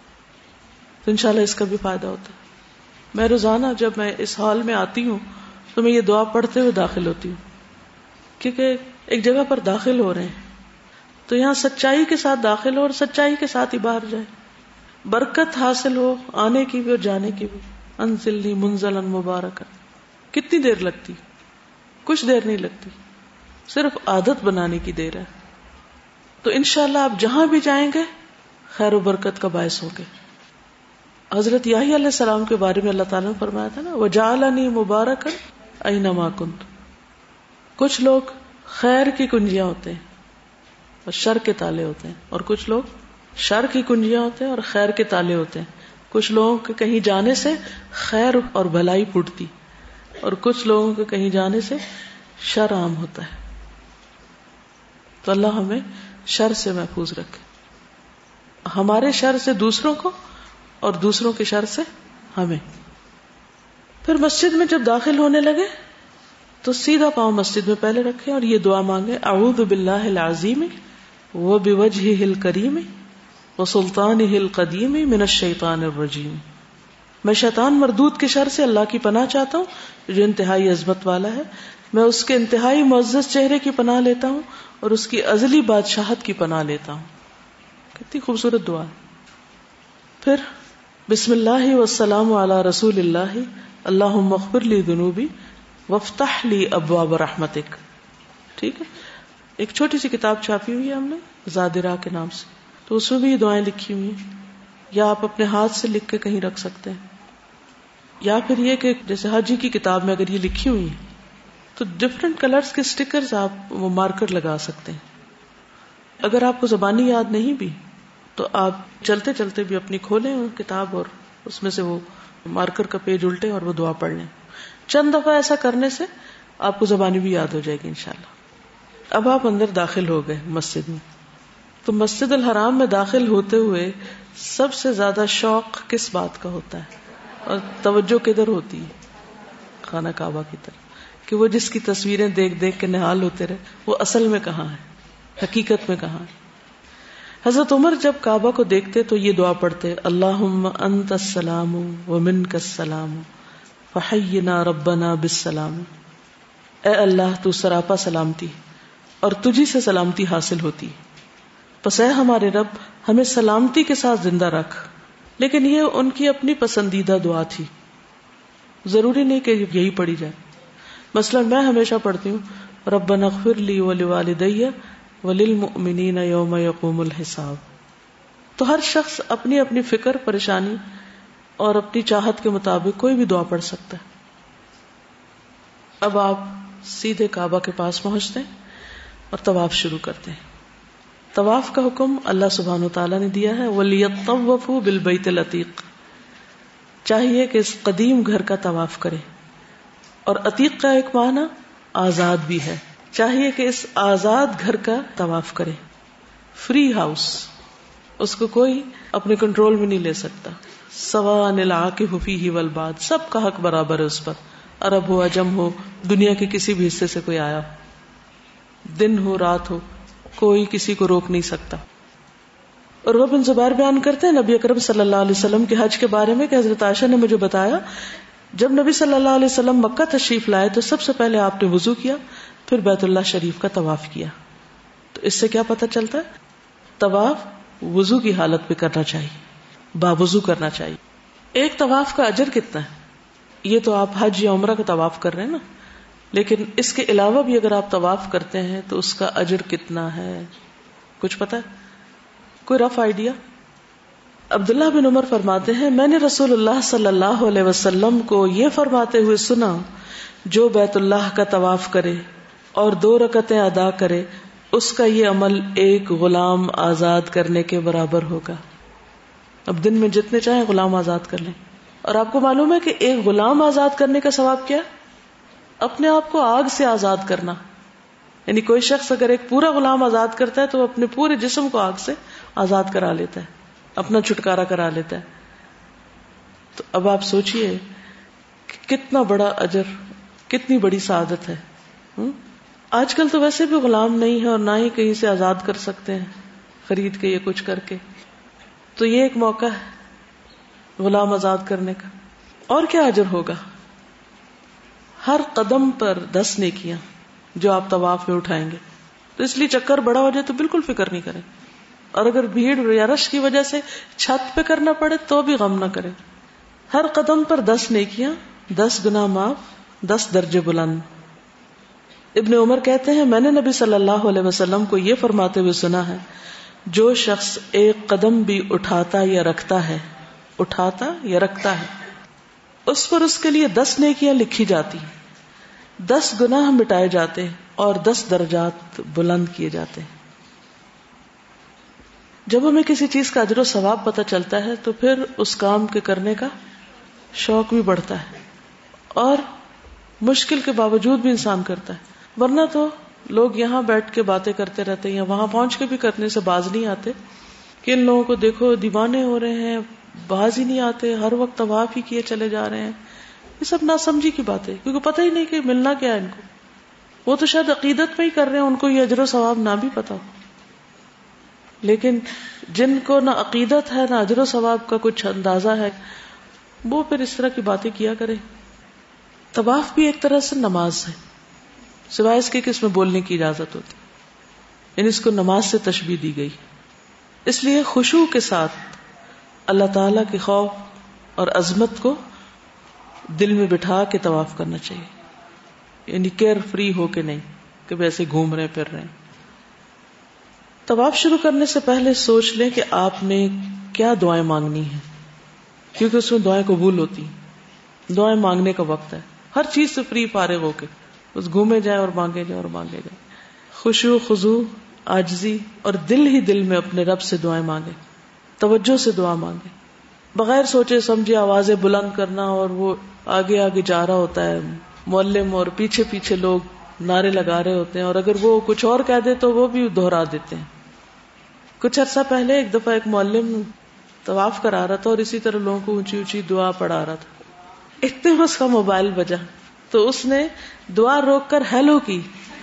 تو انشاءاللہ اس کا بھی فائدہ ہوتا ہے. میں روزانہ جب میں اس ہال میں آتی ہوں تو میں یہ دعا پڑھتے ہوئے داخل ہوتی ہوں، کیونکہ ایک جگہ پر داخل ہو رہے ہیں تو یہاں سچائی کے ساتھ داخل ہو اور سچائی کے ساتھ ہی باہر جائے، برکت حاصل ہو آنے کی بھی اور جانے کی بھی. انزلنی منزلا مبارکا، کتنی دیر لگتی کچھ دیر نہیں لگتی، صرف عادت بنانے کی دیر ہے. تو انشاءاللہ آپ جہاں بھی جائیں گے خیر و برکت کا باعث ہوں گے. حضرت یحییٰ علیہ السلام کے بارے میں اللہ تعالیٰ نے فرمایا تھا نا وَجَعَلَنِي مُبَارَكًا أَيْنَمَا كُنتُ. کچھ لوگ خیر کی کنجیاں ہوتے ہیں اور شر کے تالے ہوتے ہیں، اور کچھ لوگ شر کی کنجیاں ہوتے ہیں اور خیر کے تالے ہوتے ہیں. کچھ لوگوں کے کہیں جانے سے خیر اور بھلائی پھوٹتی، اور کچھ لوگوں کے کہیں جانے سے شر عام ہوتا ہے. تو اللہ ہمیں شر سے محفوظ رکھے، ہمارے شر سے دوسروں کو اور دوسروں کے شر سے ہمیں. پھر مسجد میں جب داخل ہونے لگے تو سیدھا پاؤں مسجد میں پہلے رکھیں اور یہ دعا مانگے اعوذ باللہ العظیم وبوجہہ الکریم وسلطانہ القدیم من الشیطان الرجیم. میں شیطان مردود کے شر سے اللہ کی پناہ چاہتا ہوں جو انتہائی عظمت والا ہے. میں اس کے انتہائی معزز چہرے کی پناہ لیتا ہوں اور اس کی ازلی بادشاہت کی پناہ لیتا ہوں. کتنی خوبصورت دعا. پھر بسم اللہ والسلام علی رسول اللہ اللہم اغفر لی ذنوبی وافتح لی ابواب رحمتک. ٹھیک ہے. ایک چھوٹی سی کتاب چھاپی ہوئی ہے ہم نے زادرہ کے نام سے، تو اس میں بھی یہ دعائیں لکھی ہوئی ہیں، یا آپ اپنے ہاتھ سے لکھ کے کہیں رکھ سکتے ہیں، یا پھر یہ کہ جیسے حج کی کتاب میں اگر یہ لکھی ہوئی ہیں تو ڈفرینٹ کلرز کے سٹیکرز آپ وہ مارکر لگا سکتے ہیں. اگر آپ کو زبانی یاد نہیں بھی تو آپ چلتے چلتے بھی اپنی کھولیں کتاب اور اس میں سے وہ مارکر کا پیج الٹے اور وہ دعا پڑھ لیں. چند دفعہ ایسا کرنے سے آپ کو زبانی بھی یاد ہو جائے گی انشاءاللہ. اب آپ اندر داخل ہو گئے مسجد میں، تو مسجد الحرام میں داخل ہوتے ہوئے سب سے زیادہ شوق کس بات کا ہوتا ہے اور توجہ کدھر ہوتی ہے؟ خانہ کعبہ کی طرف، کہ وہ جس کی تصویریں دیکھ دیکھ کے نہال ہوتے رہے وہ اصل میں کہاں ہے، حقیقت میں کہاں ہے. حضرت عمر جب کعبہ کو دیکھتے تو یہ دعا پڑھتے اللہم انت السلام ومنک السلام فحینا ربنا بالسلام. اے اللہ تو سراپا سلامتی اور تجھی سے سلامتی حاصل ہوتی، پس اے ہمارے رب ہمیں سلامتی کے ساتھ زندہ رکھ. لیکن یہ ان کی اپنی پسندیدہ دعا تھی، ضروری نہیں کہ یہی پڑھی جائے. مثلا میں ہمیشہ پڑھتی ہوں ربنا اغفر لی ولوالدی وللمؤمنین یوم یقوم الحساب. تو ہر شخص اپنی اپنی فکر، پریشانی اور اپنی چاہت کے مطابق کوئی بھی دعا پڑھ سکتا ہے. اب آپ سیدھے کعبہ کے پاس پہنچتے ہیں اور طواف شروع کرتے ہیں. طواف کا حکم اللہ سبحانہ وتعالیٰ نے دیا ہے وَلْيَطَّوَّفُوا بِالْبَيْتِ الْعَتِيقِ. چاہیے کہ اس قدیم گھر کا طواف کرے، اور عتیق کا ایک معنی آزاد بھی ہے. چاہیے کہ اس آزاد گھر کا طواف کرے، فری ہاؤس، اس کو کوئی اپنے کنٹرول میں نہیں لے سکتا. سواء العاکف فیہ والباد، سب کا حق برابر ہے اس پر، عرب ہو عجم ہو، دنیا کے کسی بھی حصے سے کوئی آیا ہو، دن ہو رات ہو، کوئی کسی کو روک نہیں سکتا. اور وہ بن زبیر بیان کرتے ہیں نبی اکرم صلی اللہ علیہ وسلم کے حج کے بارے میں کہ حضرت عائشہ نے مجھے بتایا جب نبی صلی اللہ علیہ وسلم مکہ تشریف لائے تو سب سے پہلے آپ نے وضو کیا، پھر بیت اللہ شریف کا طواف کیا. تو اس سے کیا پتہ چلتا ہے؟ طواف وضو کی حالت پہ کرنا چاہیے، باوضو کرنا چاہیے. ایک طواف کا اجر کتنا ہے؟ یہ تو آپ حج یا عمرہ کا طواف کر رہے ہیں نا، لیکن اس کے علاوہ بھی اگر آپ طواف کرتے ہیں تو اس کا اجر کتنا ہے؟ کچھ پتا ہے؟ کوئی رف آئیڈیا؟ عبداللہ بن عمر فرماتے ہیں میں نے رسول اللہ صلی اللہ علیہ وسلم کو یہ فرماتے ہوئے سنا جو بیت اللہ کا طواف کرے اور 2 رکعتیں ادا کرے اس کا یہ عمل ایک غلام آزاد کرنے کے برابر ہوگا. اب دن میں جتنے چاہیں غلام آزاد کر لیں. اور آپ کو معلوم ہے کہ ایک غلام آزاد کرنے کا ثواب کیا ہے؟ اپنے آپ کو آگ سے آزاد کرنا. یعنی کوئی شخص اگر ایک پورا غلام آزاد کرتا ہے تو وہ اپنے پورے جسم کو آگ سے آزاد کرا لیتا ہے، اپنا چھٹکارا کرا لیتا ہے. تو اب آپ سوچئے کتنا بڑا اجر، کتنی بڑی سعادت ہے. آج کل تو ویسے بھی غلام نہیں ہے اور نہ ہی کہیں سے آزاد کر سکتے ہیں خرید کے یا کچھ کر کے. تو یہ ایک موقع ہے غلام آزاد کرنے کا. اور کیا اجر ہوگا؟ ہر قدم پر 10 نیکیاں جو آپ طواف میں اٹھائیں گے. تو اس لیے چکر بڑا ہو جائے تو بالکل فکر نہیں کریں، اور اگر بھیڑ یا رش کی وجہ سے چھت پہ کرنا پڑے تو بھی غم نہ کریں. ہر قدم پر 10 نیکیاں، 10 گناہ معاف، 10 درجے بلند. ابن عمر کہتے ہیں میں نے نبی صلی اللہ علیہ وسلم کو یہ فرماتے ہوئے سنا ہے جو شخص ایک قدم بھی اٹھاتا یا رکھتا ہے اس پر اس کے لیے 10 نیکیاں لکھی جاتی ہیں، 10 گناہ مٹائے جاتے ہیں اور 10 درجات بلند کیے جاتے ہیں۔ جب ہمیں کسی چیز کا اجر و ثواب پتہ چلتا ہے تو پھر اس کام کے کرنے کا شوق بھی بڑھتا ہے اور مشکل کے باوجود بھی انسان کرتا ہے، ورنہ تو لوگ یہاں بیٹھ کے باتیں کرتے رہتے ہیں یا وہاں پہنچ کے بھی کرنے سے باز نہیں آتے کہ ان لوگوں کو دیکھو دیوانے ہو رہے ہیں، باز ہی نہیں آتے، ہر وقت طواف ہی کیے چلے جا رہے ہیں۔ یہ سب ناسمجھی کی بات ہے، کیونکہ پتہ ہی نہیں کہ ملنا کیا ہے ان کو۔ وہ تو شاید عقیدت میں ہی کر رہے ہیں، ان کو یہ اجر و ثواب نہ بھی پتا ہو، لیکن جن کو نہ عقیدت ہے نہ اجر و ثواب کا کچھ اندازہ ہے وہ پھر اس طرح کی باتیں کیا کرے۔ طواف بھی ایک طرح سے نماز ہے، سوائے اس کے کہ اس میں بولنے کی اجازت ہوتی، یعنی اس کو نماز سے تشبیہ دی گئی۔ اس لیے خشوع کے ساتھ اللہ تعالیٰ کے خوف اور عظمت کو دل میں بٹھا کے طواف کرنا چاہیے، یعنی کیئر فری ہو کے نہیں کہ ویسے گھوم رہے پھر رہے ہیں۔ طواف شروع کرنے سے پہلے سوچ لیں کہ آپ نے کیا دعائیں مانگنی ہیں، کیونکہ اس میں دعائیں قبول ہوتی ہیں۔ دعائیں مانگنے کا وقت ہے، ہر چیز سے فری فارغ ہو کے بس گھومے جائیں اور مانگے جائیں اور مانگے جائیں۔ خشوع، خضوع، عاجزی اور دل ہی دل میں اپنے رب سے دعائیں مانگے، توجہ سے دعا مانگے، بغیر سوچے سمجھے آوازیں بلند کرنا، اور وہ آگے آگے جا رہا ہوتا ہے معلم اور پیچھے پیچھے لوگ نعرے لگا رہے ہوتے ہیں، اور اگر وہ کچھ اور کہہ دے تو وہ بھی دہرا دیتے ہیں۔ کچھ عرصہ پہلے ایک دفعہ ایک معلم طواف کرا رہا تھا اور اسی طرح لوگوں کو اونچی اونچی دعا پڑھا رہا تھا، اتنے میں اس کا موبائل بجا تو اس نے دعا روک کر ہیلو کی۔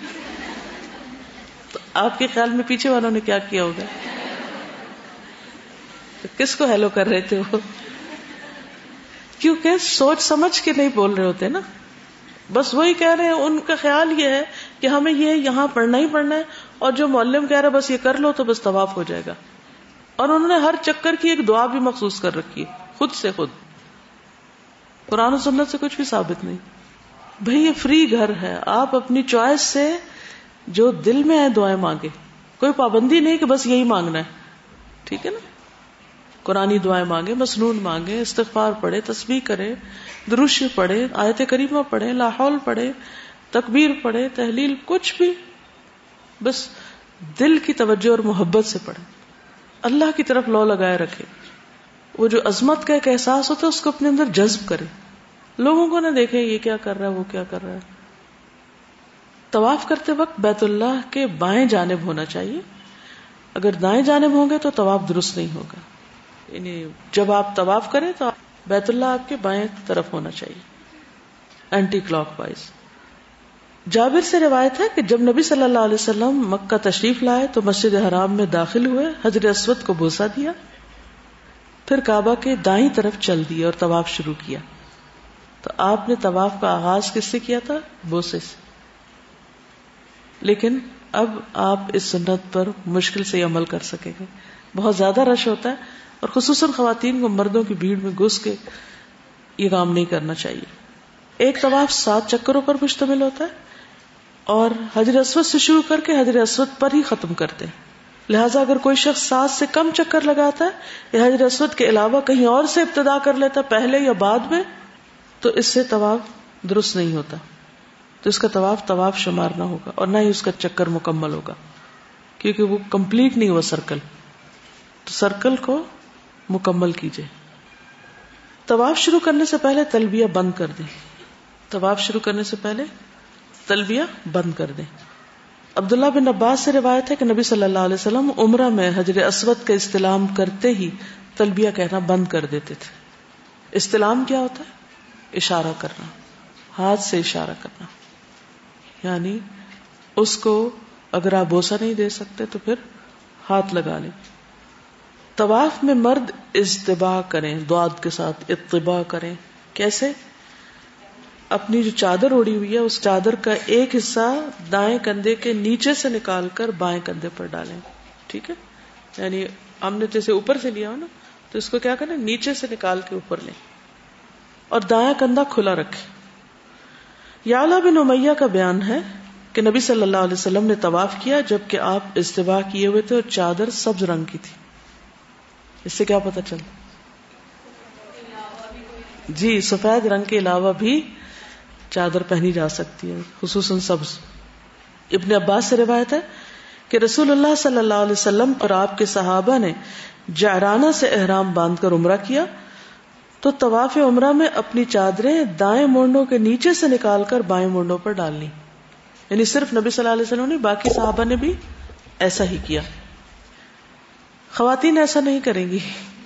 تو آپ کے خیال میں پیچھے والوں نے کیا کیا ہوگا؟ تو کس کو ہیلو کر رہے تھے وہ؟ کیونکہ سوچ سمجھ کے نہیں بول رہے ہوتے نا، بس وہی کہہ رہے ہیں۔ ان کا خیال یہ ہے کہ ہمیں یہ یہاں پڑھنا ہی پڑھنا ہے، اور جو معلم کہہ رہا ہے بس یہ کر لو تو بس طواف ہو جائے گا۔ اور انہوں نے ہر چکر کی ایک دعا بھی مخصوص کر رکھی ہے، خود سے خود۔ قرآن و سنت سے کچھ بھی ثابت نہیں۔ بھئی یہ فری گھر ہے، آپ اپنی چوائس سے جو دل میں ہے دعائیں مانگے، کوئی پابندی نہیں کہ بس یہی مانگنا ہے، ٹھیک ہے نا؟ قرآنی دعائیں مانگے، مسنون مانگے، استغفار پڑھے، تسبیح کرے، درود شریف پڑھے، آیت کریمہ پڑھے، لا حول پڑھے، تکبیر پڑھے، تحلیل، کچھ بھی، بس دل کی توجہ اور محبت سے پڑھے، اللہ کی طرف لو لگائے رکھے۔ وہ جو عظمت کا ایک احساس ہوتا ہے اس کو اپنے اندر جذب کرے، لوگوں کو نہ دیکھے یہ کیا کر رہا ہے وہ کیا کر رہا ہے۔ طواف کرتے وقت بیت اللہ کے بائیں جانب ہونا چاہیے، اگر دائیں جانب ہوں گے تو طواف درست نہیں ہوگا، یعنی جب آپ طواف کریں تو بیت اللہ آپ کے بائیں طرف ہونا چاہیے، اینٹی کلاک وائز۔ جابر سے روایت ہے کہ جب نبی صلی اللہ علیہ وسلم مکہ تشریف لائے تو مسجد حرام میں داخل ہوئے، حجر اسود کو بوسہ دیا، پھر کعبہ کے دائیں طرف چل دیے اور طواف شروع کیا۔ تو آپ نے طواف کا آغاز کس سے کیا تھا؟ بوسے سے۔ لیکن اب آپ اس سنت پر مشکل سے عمل کر سکیں گے، بہت زیادہ رش ہوتا ہے، اور خصوصاً خواتین کو مردوں کی بھیڑ میں گھس کے یہ کام نہیں کرنا چاہیے۔ ایک طواف 7 چکروں پر مشتمل ہوتا ہے اور حجر اسود سے شروع کر کے حجر اسود پر ہی ختم کرتے ہیں، لہٰذا اگر کوئی شخص 7 سے کم چکر لگاتا ہے یا حجر اسود کے علاوہ کہیں اور سے ابتدا کر لیتا ہے پہلے یا بعد میں، تو اس سے طواف درست نہیں ہوتا، تو اس کا طواف شمار نہ ہوگا اور نہ ہی اس کا چکر مکمل ہوگا، کیونکہ وہ کمپلیٹ نہیں ہوا سرکل۔ تو سرکل کو مکمل کیجئے۔ طواف شروع کرنے سے پہلے تلبیہ بند کر دیں، طواف شروع کرنے سے پہلے تلبیہ بند کر دیں۔ عبداللہ بن عباس سے روایت ہے کہ نبی صلی اللہ علیہ وسلم عمرہ میں حجر اسود کا استلام کرتے ہی تلبیہ کہنا بند کر دیتے تھے۔ استلام کیا ہوتا ہے؟ اشارہ کرنا، ہاتھ سے اشارہ کرنا، یعنی اس کو اگر آپ بوسہ نہیں دے سکتے تو پھر ہاتھ لگا لیں۔ طواف میں مرد اجتباء کریں، ضاد کے ساتھ اتباع کریں۔ کیسے؟ اپنی جو چادر اوڑی ہوئی ہے اس چادر کا ایک حصہ دائیں کندھے کے نیچے سے نکال کر بائیں کندھے پر ڈالیں، ٹھیک ہے؟ یعنی ہم نے جیسے اوپر سے لیا ہو نا، تو اس کو کیا کریں؟ نیچے سے نکال کے اوپر لیں اور دایاں کندھا کھلا رکھیں۔ یعلا بن امیہ کا بیان ہے کہ نبی صلی اللہ علیہ وسلم نے طواف کیا جبکہ آپ اجتباء کیے ہوئے تھے اور چادر سبز رنگ کی تھی. اس سے کیا پتہ چلتا؟ جی سفید رنگ کے علاوہ بھی چادر پہنی جا سکتی ہے، خصوصاً سبز. ابن عباس سے روایت ہے کہ رسول اللہ صلی اللہ علیہ وسلم اور آپ کے صحابہ نے جعرانہ سے احرام باندھ کر عمرہ کیا تو طواف عمرہ میں اپنی چادریں دائیں مونڈوں کے نیچے سے نکال کر بائیں مونڈوں پر ڈال لی. یعنی صرف نبی صلی اللہ علیہ وسلم نے، باقی صحابہ نے بھی ایسا ہی کیا. خواتین ایسا نہیں کریں گی،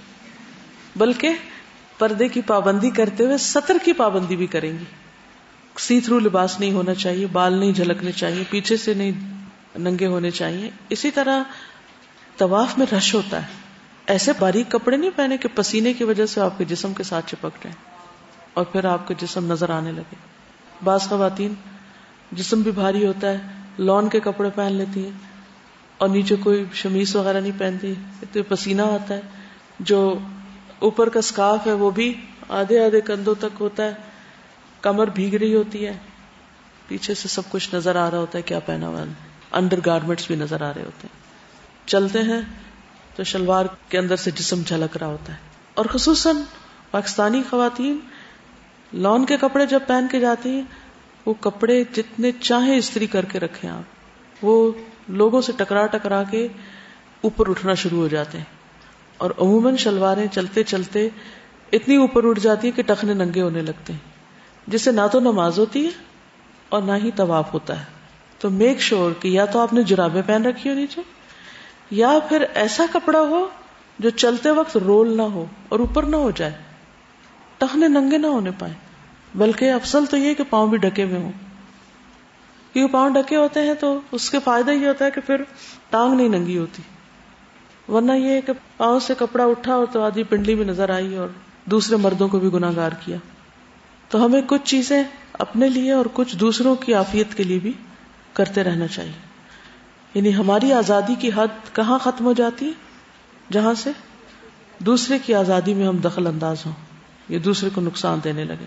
بلکہ پردے کی پابندی کرتے ہوئے سطر کی پابندی بھی کریں گی. سی تھرو لباس نہیں ہونا چاہیے، بال نہیں جھلکنے چاہیے، پیچھے سے نہیں ننگے ہونے چاہیے. اسی طرح طواف میں رش ہوتا ہے، ایسے باریک کپڑے نہیں پہنے کہ پسینے کی وجہ سے آپ کے جسم کے ساتھ چپک رہے اور پھر آپ کا جسم نظر آنے لگے. بعض خواتین جسم بھی بھاری ہوتا ہے، لون کے کپڑے پہن لیتی ہیں اور نیچے کوئی شمیز وغیرہ نہیں پہنتی، تو پسینہ آتا ہے. جو اوپر کا سکارف ہے وہ بھی آدھے کندھوں تک ہوتا ہے، کمر بھیگ رہی ہوتی ہے، پیچھے سے سب کچھ نظر آ رہا ہوتا ہے کیا پہنا ہوا ہے، انڈر گارمنٹس بھی نظر آ رہے ہوتے ہیں. چلتے ہیں تو شلوار کے اندر سے جسم جھلک رہا ہوتا ہے. اور خصوصاً پاکستانی خواتین لون کے کپڑے جب پہن کے جاتی ہیں، وہ کپڑے جتنے چاہیں استری کر کے رکھیں آپ، وہ لوگوں سے ٹکرا کے اوپر اٹھنا شروع ہو جاتے ہیں. اور عموماً شلواریں چلتے چلتے اتنی اوپر اٹھ جاتی ہیں کہ ٹخنے ننگے ہونے لگتے ہیں، جس سے نہ تو نماز ہوتی ہے اور نہ ہی طواف ہوتا ہے. تو میک شور کہ یا تو آپ نے جرابیں پہن رکھی ہو نیچے، یا پھر ایسا کپڑا ہو جو چلتے وقت رول نہ ہو اور اوپر نہ ہو جائے، ٹخنے ننگے نہ ہونے پائیں. بلکہ افضل تو یہ کہ پاؤں بھی ڈھکے ہوئے ہوں، کیونکہ پاؤں ڈھکے ہوتے ہیں تو اس کے فائدہ یہ ہوتا ہے کہ پھر ٹانگ نہیں ننگی ہوتی. ورنہ یہ کہ پاؤں سے کپڑا اٹھا اور تو آدھی پنڈلی بھی نظر آئی اور دوسرے مردوں کو بھی گناہ گار کیا. تو ہمیں کچھ چیزیں اپنے لیے اور کچھ دوسروں کی عافیت کے لیے بھی کرتے رہنا چاہیے. یعنی ہماری آزادی کی حد کہاں ختم ہو جاتی ہے؟ جہاں سے دوسرے کی آزادی میں ہم دخل انداز ہوں، یہ دوسرے کو نقصان دینے لگے.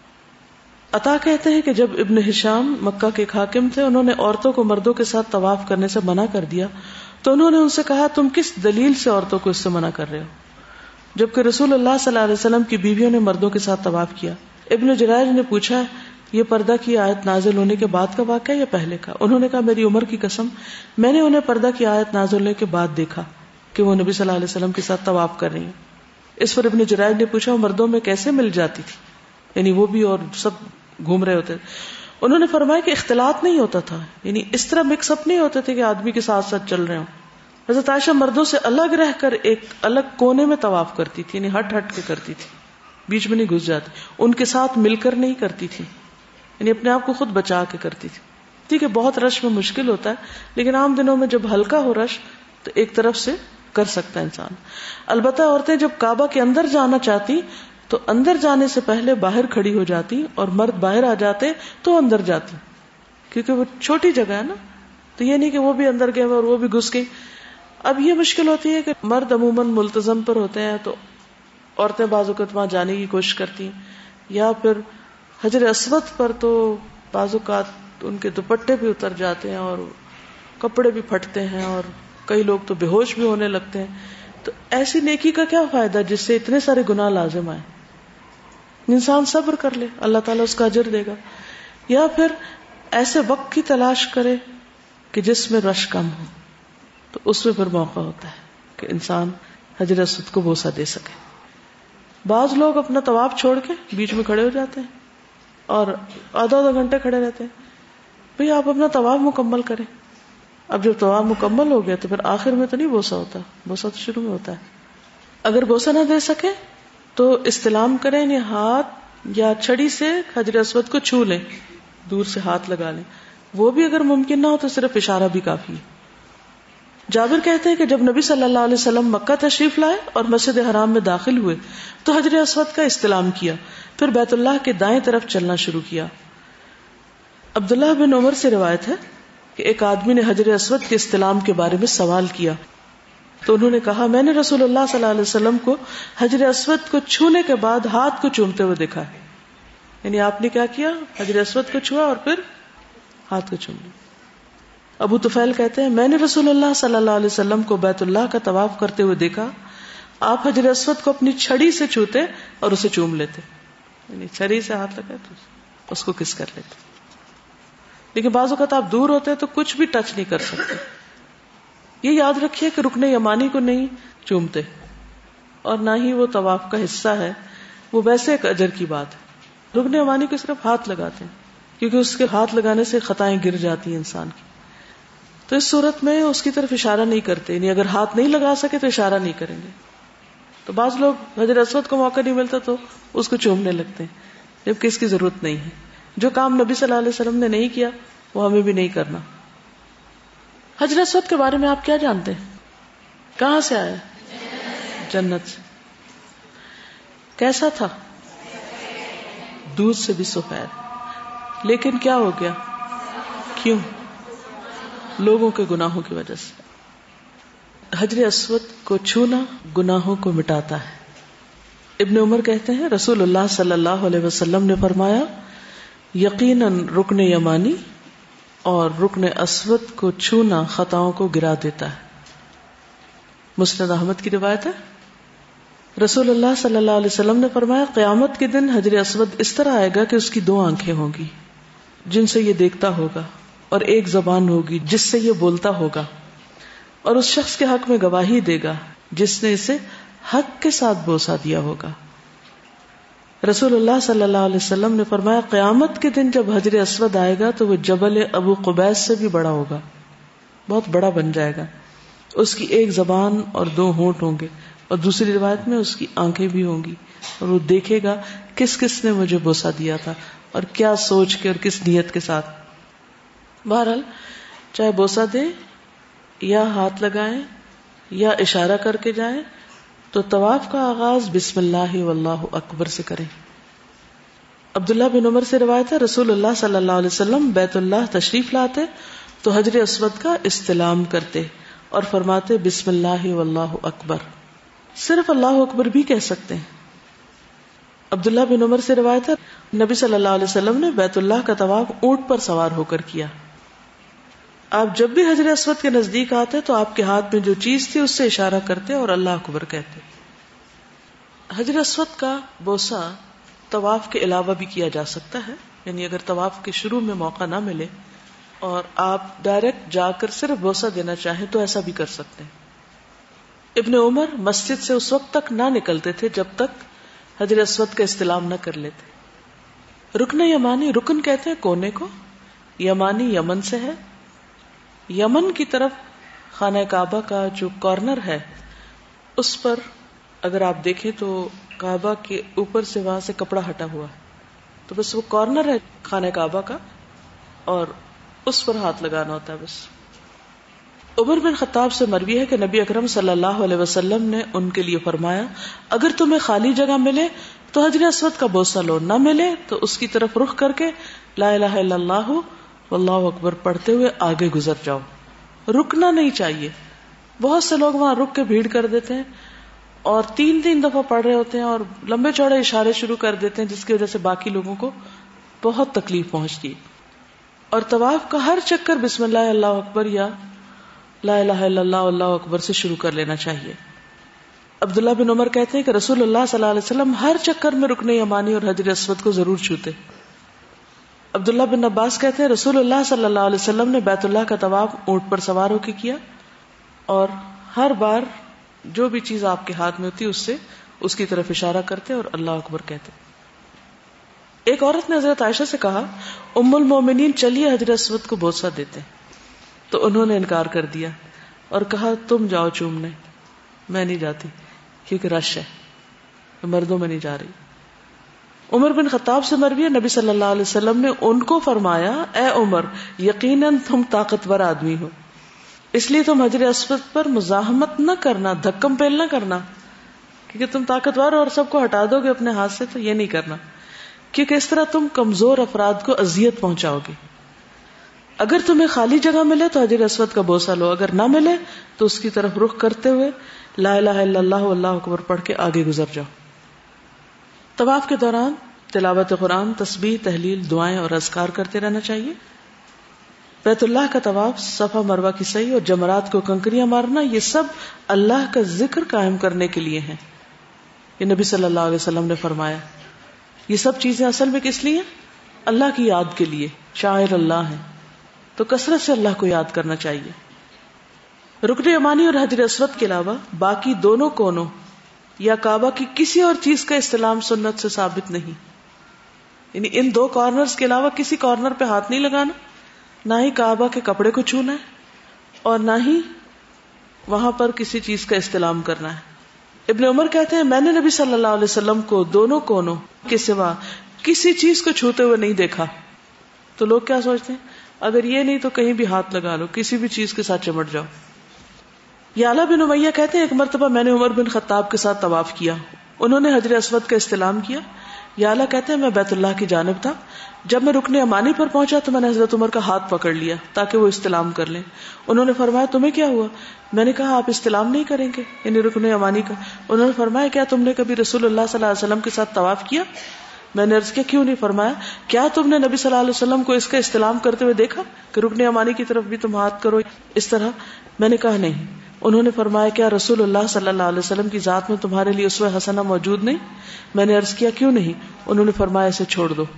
عطا کہتے ہیں کہ جب ابن ہشام مکہ کے حاکم تھے، انہوں نے عورتوں کو مردوں کے ساتھ طواف کرنے سے منع کر دیا تو انہوں نے ان سے کہا تم کس دلیل سے عورتوں کو اس سے منع کر رہے ہو، جبکہ رسول اللہ صلی اللہ علیہ وسلم کی بیویوں نے مردوں کے ساتھ طواف کیا. ابن جریج نے پوچھا یہ پردہ کی آیت نازل ہونے کے بعد کا واقعہ یا پہلے کا؟ انہوں نے کہا میری عمر کی قسم میں نے انہیں پردہ کی آیت نازل ہونے کے بعد دیکھا کہ وہ نبی صلی اللہ علیہ وسلم کے ساتھ طواف کر رہی ہیں. اس پر ابن جریج نے پوچھا وہ مردوں میں کیسے مل جاتی تھی، یعنی وہ بھی اور سب گھوم رہے ہوتے. انہوں نے فرمایا کہ اختلاط نہیں ہوتا تھا، یعنی اس طرح مکس اپ نہیں ہوتے تھے کہ آدمی کے ساتھ ساتھ چل رہے ہوں. حضرت عائشہ مردوں سے الگ رہ کر ایک الگ کونے میں طواف کرتی تھی، یعنی ہٹ کے کرتی تھی، بیچ میں نہیں گھس جاتی. ان کے ساتھ مل کر نہیں کرتی تھی، یعنی اپنے آپ کو خود بچا کے کرتی تھی. ٹھیک ہے بہت رش میں مشکل ہوتا ہے، لیکن عام دنوں میں جب ہلکا ہو رش تو ایک طرف سے کر سکتا ہے انسان. البتہ عورتیں جب کعبہ کے اندر جانا چاہتی تو اندر جانے سے پہلے باہر کھڑی ہو جاتی، اور مرد باہر آ جاتے تو اندر جاتی، کیونکہ وہ چھوٹی جگہ ہے نا. تو یہ نہیں کہ وہ بھی اندر گئے اور وہ بھی گھس گئی. اب یہ مشکل ہوتی ہے کہ مرد عموماً ملتزم پر ہوتے ہیں تو عورتیں بعض اوقات وہاں جانے کی کوشش کرتی ہیں، یا پھر حجر اسود پر تو بعض اوقات ان کے دوپٹے بھی اتر جاتے ہیں اور کپڑے بھی پھٹتے ہیں اور کئی لوگ تو بے ہوش بھی ہونے لگتے ہیں. تو ایسی نیکی کا کیا فائدہ جس سے اتنے سارے گناہ لازم آئے؟ انسان صبر کر لے، اللہ تعالیٰ اس کا اجر دے گا. یا پھر ایسے وقت کی تلاش کرے کہ جس میں رش کم ہو، تو اس میں پھر موقع ہوتا ہے کہ انسان حجر اسود کو بوسہ دے سکے. بعض لوگ اپنا طواف چھوڑ کے بیچ میں کھڑے ہو جاتے ہیں اور آدھا گھنٹے کھڑے رہتے ہیں. بھئی آپ اپنا طواف مکمل کریں. اب جب طواف مکمل ہو گیا تو پھر آخر میں تو نہیں بوسہ ہوتا، بوسہ تو شروع میں ہوتا ہے. اگر بوسہ نہ دے سکے تو استلام کریں، یعنی ہاتھ یا چھڑی سے حجر اسود کو چھو لیں، دور سے ہاتھ لگا لیں. وہ بھی اگر ممکن نہ ہو تو صرف اشارہ بھی کافی ہے. جابر کہتے ہیں کہ جب نبی صلی اللہ علیہ وسلم مکہ تشریف لائے اور مسجد حرام میں داخل ہوئے تو حجر اسود کا استلام کیا، پھر بیت اللہ کے دائیں طرف چلنا شروع کیا. عبداللہ بن عمر سے روایت ہے کہ ایک آدمی نے حجر اسود کے استلام کے بارے میں سوال کیا تو انہوں نے کہا میں نے رسول اللہ صلی اللہ علیہ وسلم کو حجر اسود کو چھونے کے بعد ہاتھ کو چومتے ہوئے دیکھا ہے. یعنی آپ نے کیا کیا؟ حجر اسود کو چھوا اور پھر ہاتھ کو چوم لیا. ابو طفیل کہتے ہیں میں نے رسول اللہ صلی اللہ علیہ وسلم کو بیت اللہ کا طواف کرتے ہوئے دیکھا. آپ حجر اسود کو اپنی چھڑی سے چھوتے اور اسے چوم لیتے, یعنی چھڑی سے ہاتھ لگائے تو اس کو کس کر لیتے. لیکن بعض اوقات آپ دور ہوتے تو کچھ بھی ٹچ نہیں کر سکتے. یہ یاد رکھیے کہ رکن یمانی کو نہیں چومتے اور نہ ہی وہ طواف کا حصہ ہے, وہ ویسے ایک اجر کی بات ہے. رکن یمانی کو صرف ہاتھ لگاتے ہیں کیونکہ اس کے ہاتھ لگانے سے خطائیں گر جاتی ہیں انسان کی. تو اس صورت میں اس کی طرف اشارہ نہیں کرتے, یعنی اگر ہاتھ نہیں لگا سکے تو اشارہ نہیں کریں گے. تو بعض لوگ حجر اسود کو موقع نہیں ملتا تو اس کو چومنے لگتے ہیں جبکہ اس کی ضرورت نہیں ہے. جو کام نبی صلی اللہ علیہ وسلم نے نہیں کیا وہ ہمیں بھی نہیں کرنا. حجر اسود کے بارے میں آپ کیا جانتے ہیں؟ کہاں سے آیا؟ جنت سے. کیسا تھا؟ دودھ سے بھی سفید. لیکن کیا ہو گیا؟ کیوں؟ لوگوں کے گناہوں کی وجہ سے. حجر اسود کو چھونا گناہوں کو مٹاتا ہے. ابن عمر کہتے ہیں رسول اللہ صلی اللہ علیہ وسلم نے فرمایا یقیناً رکن یمانی اور رکن اسود کو چھونا خطاؤں کو گرا دیتا ہے. مسند احمد کی روایت ہے. رسول اللہ صلی اللہ علیہ وسلم نے فرمایا قیامت کے دن حجر اسود اس طرح آئے گا کہ اس کی 2 آنکھیں ہوں گی جن سے یہ دیکھتا ہوگا, اور ایک زبان ہوگی جس سے یہ بولتا ہوگا, اور اس شخص کے حق میں گواہی دے گا جس نے اسے حق کے ساتھ بوسہ دیا ہوگا. رسول اللہ صلی اللہ علیہ وسلم نے فرمایا قیامت کے دن جب حجر اسود آئے گا تو وہ جبل ابو قبیس سے بھی بڑا ہوگا, بہت بڑا بن جائے گا. اس کی ایک زبان اور 2 ہونٹ ہوں گے, اور دوسری روایت میں اس کی آنکھیں بھی ہوں گی, اور وہ دیکھے گا کس کس نے مجھے بوسہ دیا تھا اور کیا سوچ کے اور کس نیت کے ساتھ. بہرحال چاہے بوسہ دے یا ہاتھ لگائیں یا اشارہ کر کے جائیں تو طواف کا آغاز بسم اللہ واللہ اکبر سے کریں. عبداللہ بن عمر سے روایت ہے رسول اللہ صلی اللہ علیہ وسلم بیت اللہ تشریف لاتے تو حجر اسود کا استلام کرتے اور فرماتے بسم اللہ واللہ اکبر. صرف اللہ اکبر بھی کہہ سکتے ہیں. عبداللہ بن عمر سے روایت ہے نبی صلی اللہ علیہ وسلم نے بیت اللہ کا طواف اونٹ پر سوار ہو کر کیا. آپ جب بھی حجر اسود کے نزدیک آتے تو آپ کے ہاتھ میں جو چیز تھی اس سے اشارہ کرتے اور اللہ اکبر کہتے. حجر اسود کا بوسہ طواف کے علاوہ بھی کیا جا سکتا ہے, یعنی اگر طواف کے شروع میں موقع نہ ملے اور آپ ڈائریکٹ جا کر صرف بوسہ دینا چاہیں تو ایسا بھی کر سکتے ہیں. ابن عمر مسجد سے اس وقت تک نہ نکلتے تھے جب تک حجر اسود کا استلام نہ کر لیتے. رکن یمانی, رکن کہتے ہیں کونے کو, یمانی یمن سے ہے. یمن کی طرف خانہ کعبہ کا جو کارنر ہے اس پر اگر آپ دیکھیں تو کعبہ کے اوپر سے وہاں سے کپڑا ہٹا ہوا ہے, تو بس وہ کارنر ہے خانہ کعبہ کا اور اس پر ہاتھ لگانا ہوتا ہے بس. عمر بن خطاب سے مروی ہے کہ نبی اکرم صلی اللہ علیہ وسلم نے ان کے لیے فرمایا اگر تمہیں خالی جگہ ملے تو حجر اسود کا بوسہ لو, نہ ملے تو اس کی طرف رخ کر کے لا الہ الا اللہ واللہ اکبر پڑھتے ہوئے آگے گزر جاؤ. رکنا نہیں چاہیے. بہت سے لوگ وہاں رک کے بھیڑ کر دیتے ہیں اور 3 دفعہ پڑھ رہے ہوتے ہیں اور لمبے چوڑے اشارے شروع کر دیتے ہیں جس کی وجہ سے باقی لوگوں کو بہت تکلیف پہنچتی ہے. اور طواف کا ہر چکر بسم اللہ اللہ اکبر یا لا الہ الا اللہ اللہ اکبر سے شروع کر لینا چاہیے. عبداللہ بن عمر کہتے ہیں کہ رسول اللہ صلی اللہ علیہ وسلم ہر چکر میں رکن یمانی اور حجر اسود کو ضرور چھوتے. عبداللہ بن عباس کہتے ہیں رسول اللہ صلی اللہ علیہ وسلم نے بیت اللہ کا طواف اونٹ پر سوار ہو کے کیا اور ہر بار جو بھی چیز آپ کے ہاتھ میں ہوتی اس سے اس کی طرف اشارہ کرتے اور اللہ اکبر کہتے. ایک عورت نے حضرت عائشہ سے کہا ام المومنین چلیے حجر اسود کو بوسہ دیتے, تو انہوں نے انکار کر دیا اور کہا تم جاؤ چومنے, میں نہیں جاتی کیونکہ رش ہے, مردوں میں نہیں جا رہی. عمر بن خطاب سے مروی ہے نبی صلی اللہ علیہ وسلم نے ان کو فرمایا اے عمر یقیناً تم طاقتور آدمی ہو, اس لیے تم حجر اسود پر مزاحمت نہ کرنا, دھکم پیل نہ کرنا, کیونکہ تم طاقتور اور سب کو ہٹا دو گے اپنے ہاتھ سے, تو یہ نہیں کرنا کیونکہ اس طرح تم کمزور افراد کو اذیت پہنچاؤ گے. اگر تمہیں خالی جگہ ملے تو حجر اسود کا بوسہ لو, اگر نہ ملے تو اس کی طرف رخ کرتے ہوئے لا الہ الا اللہ واللہ اکبر پڑھ کے آگے گزر جاؤ. طواف کے دوران تلاوت قرآن, تسبیح, تحلیل, دعائیں اور اذکار کرتے رہنا چاہیے. بیت اللہ کا طواف، صفا مروہ کی سعی اور جمرات کو کنکریاں مارنا، یہ سب اللہ کا ذکر قائم کرنے کے لیے ہیں. یہ نبی صلی اللہ علیہ وسلم نے فرمایا. یہ سب چیزیں اصل میں کس لیے؟ اللہ کی یاد کے لیے، شاعر اللہ ہیں. تو کثرت سے اللہ کو یاد کرنا چاہیے. رکن یمانی اور حجر اسود کے علاوہ باقی دونوں کونوں یا کعبہ کی کسی اور چیز کا استلام سنت سے ثابت نہیں. یعنی ان دو کارنرز کے علاوہ کسی کارنر پہ ہاتھ نہیں لگانا، نہ ہی کعبہ کے کپڑے کو چھونا ہے اور نہ ہی وہاں پر کسی چیز کا استلام کرنا ہے. ابن عمر کہتے ہیں میں نے نبی صلی اللہ علیہ وسلم کو دونوں کونوں کے سوا کسی چیز کو چھوتے ہوئے نہیں دیکھا. تو لوگ کیا سوچتے ہیں، اگر یہ نہیں تو کہیں بھی ہاتھ لگا لو، کسی بھی چیز کے ساتھ چمٹ جاؤ. یعلا بن امیہ کہتے ہیں ایک مرتبہ میں نے عمر بن خطاب کے ساتھ طواف کیا، انہوں نے حجر اسود کا استلام کیا. یعلا کہتے ہیں میں بیت اللہ کی جانب تھا، جب میں رکن یمانی پر پہنچا تو میں نے حضرت عمر کا ہاتھ پکڑ لیا تاکہ وہ استلام کر لیں. انہوں نے فرمایا تمہیں کیا ہوا؟ میں نے کہا آپ استلام نہیں کریں گے، یعنی رکن یمانی کا. انہوں نے فرمایا کیا تم نے کبھی رسول اللہ صلی اللہ علیہ وسلم کے ساتھ طواف کیا؟ میں نے عرض کیا کیوں نہیں؟ فرمایا کیا تم نے نبی صلی اللہ علیہ وسلم کو اس کا استلام کرتے ہوئے دیکھا کہ رکن یمانی کی طرف بھی تم ہاتھ کرو اس طرح؟ میں نے کہا نہیں. انہوں نے فرمایا کیا رسول اللہ صلی اللہ علیہ وسلم کی ذات میں تمہارے لیے اسوہ حسنہ موجود نہیں؟ میں نے عرض کیا کیوں نہیں؟ انہوں نے فرمایا اسے چھوڑ دو.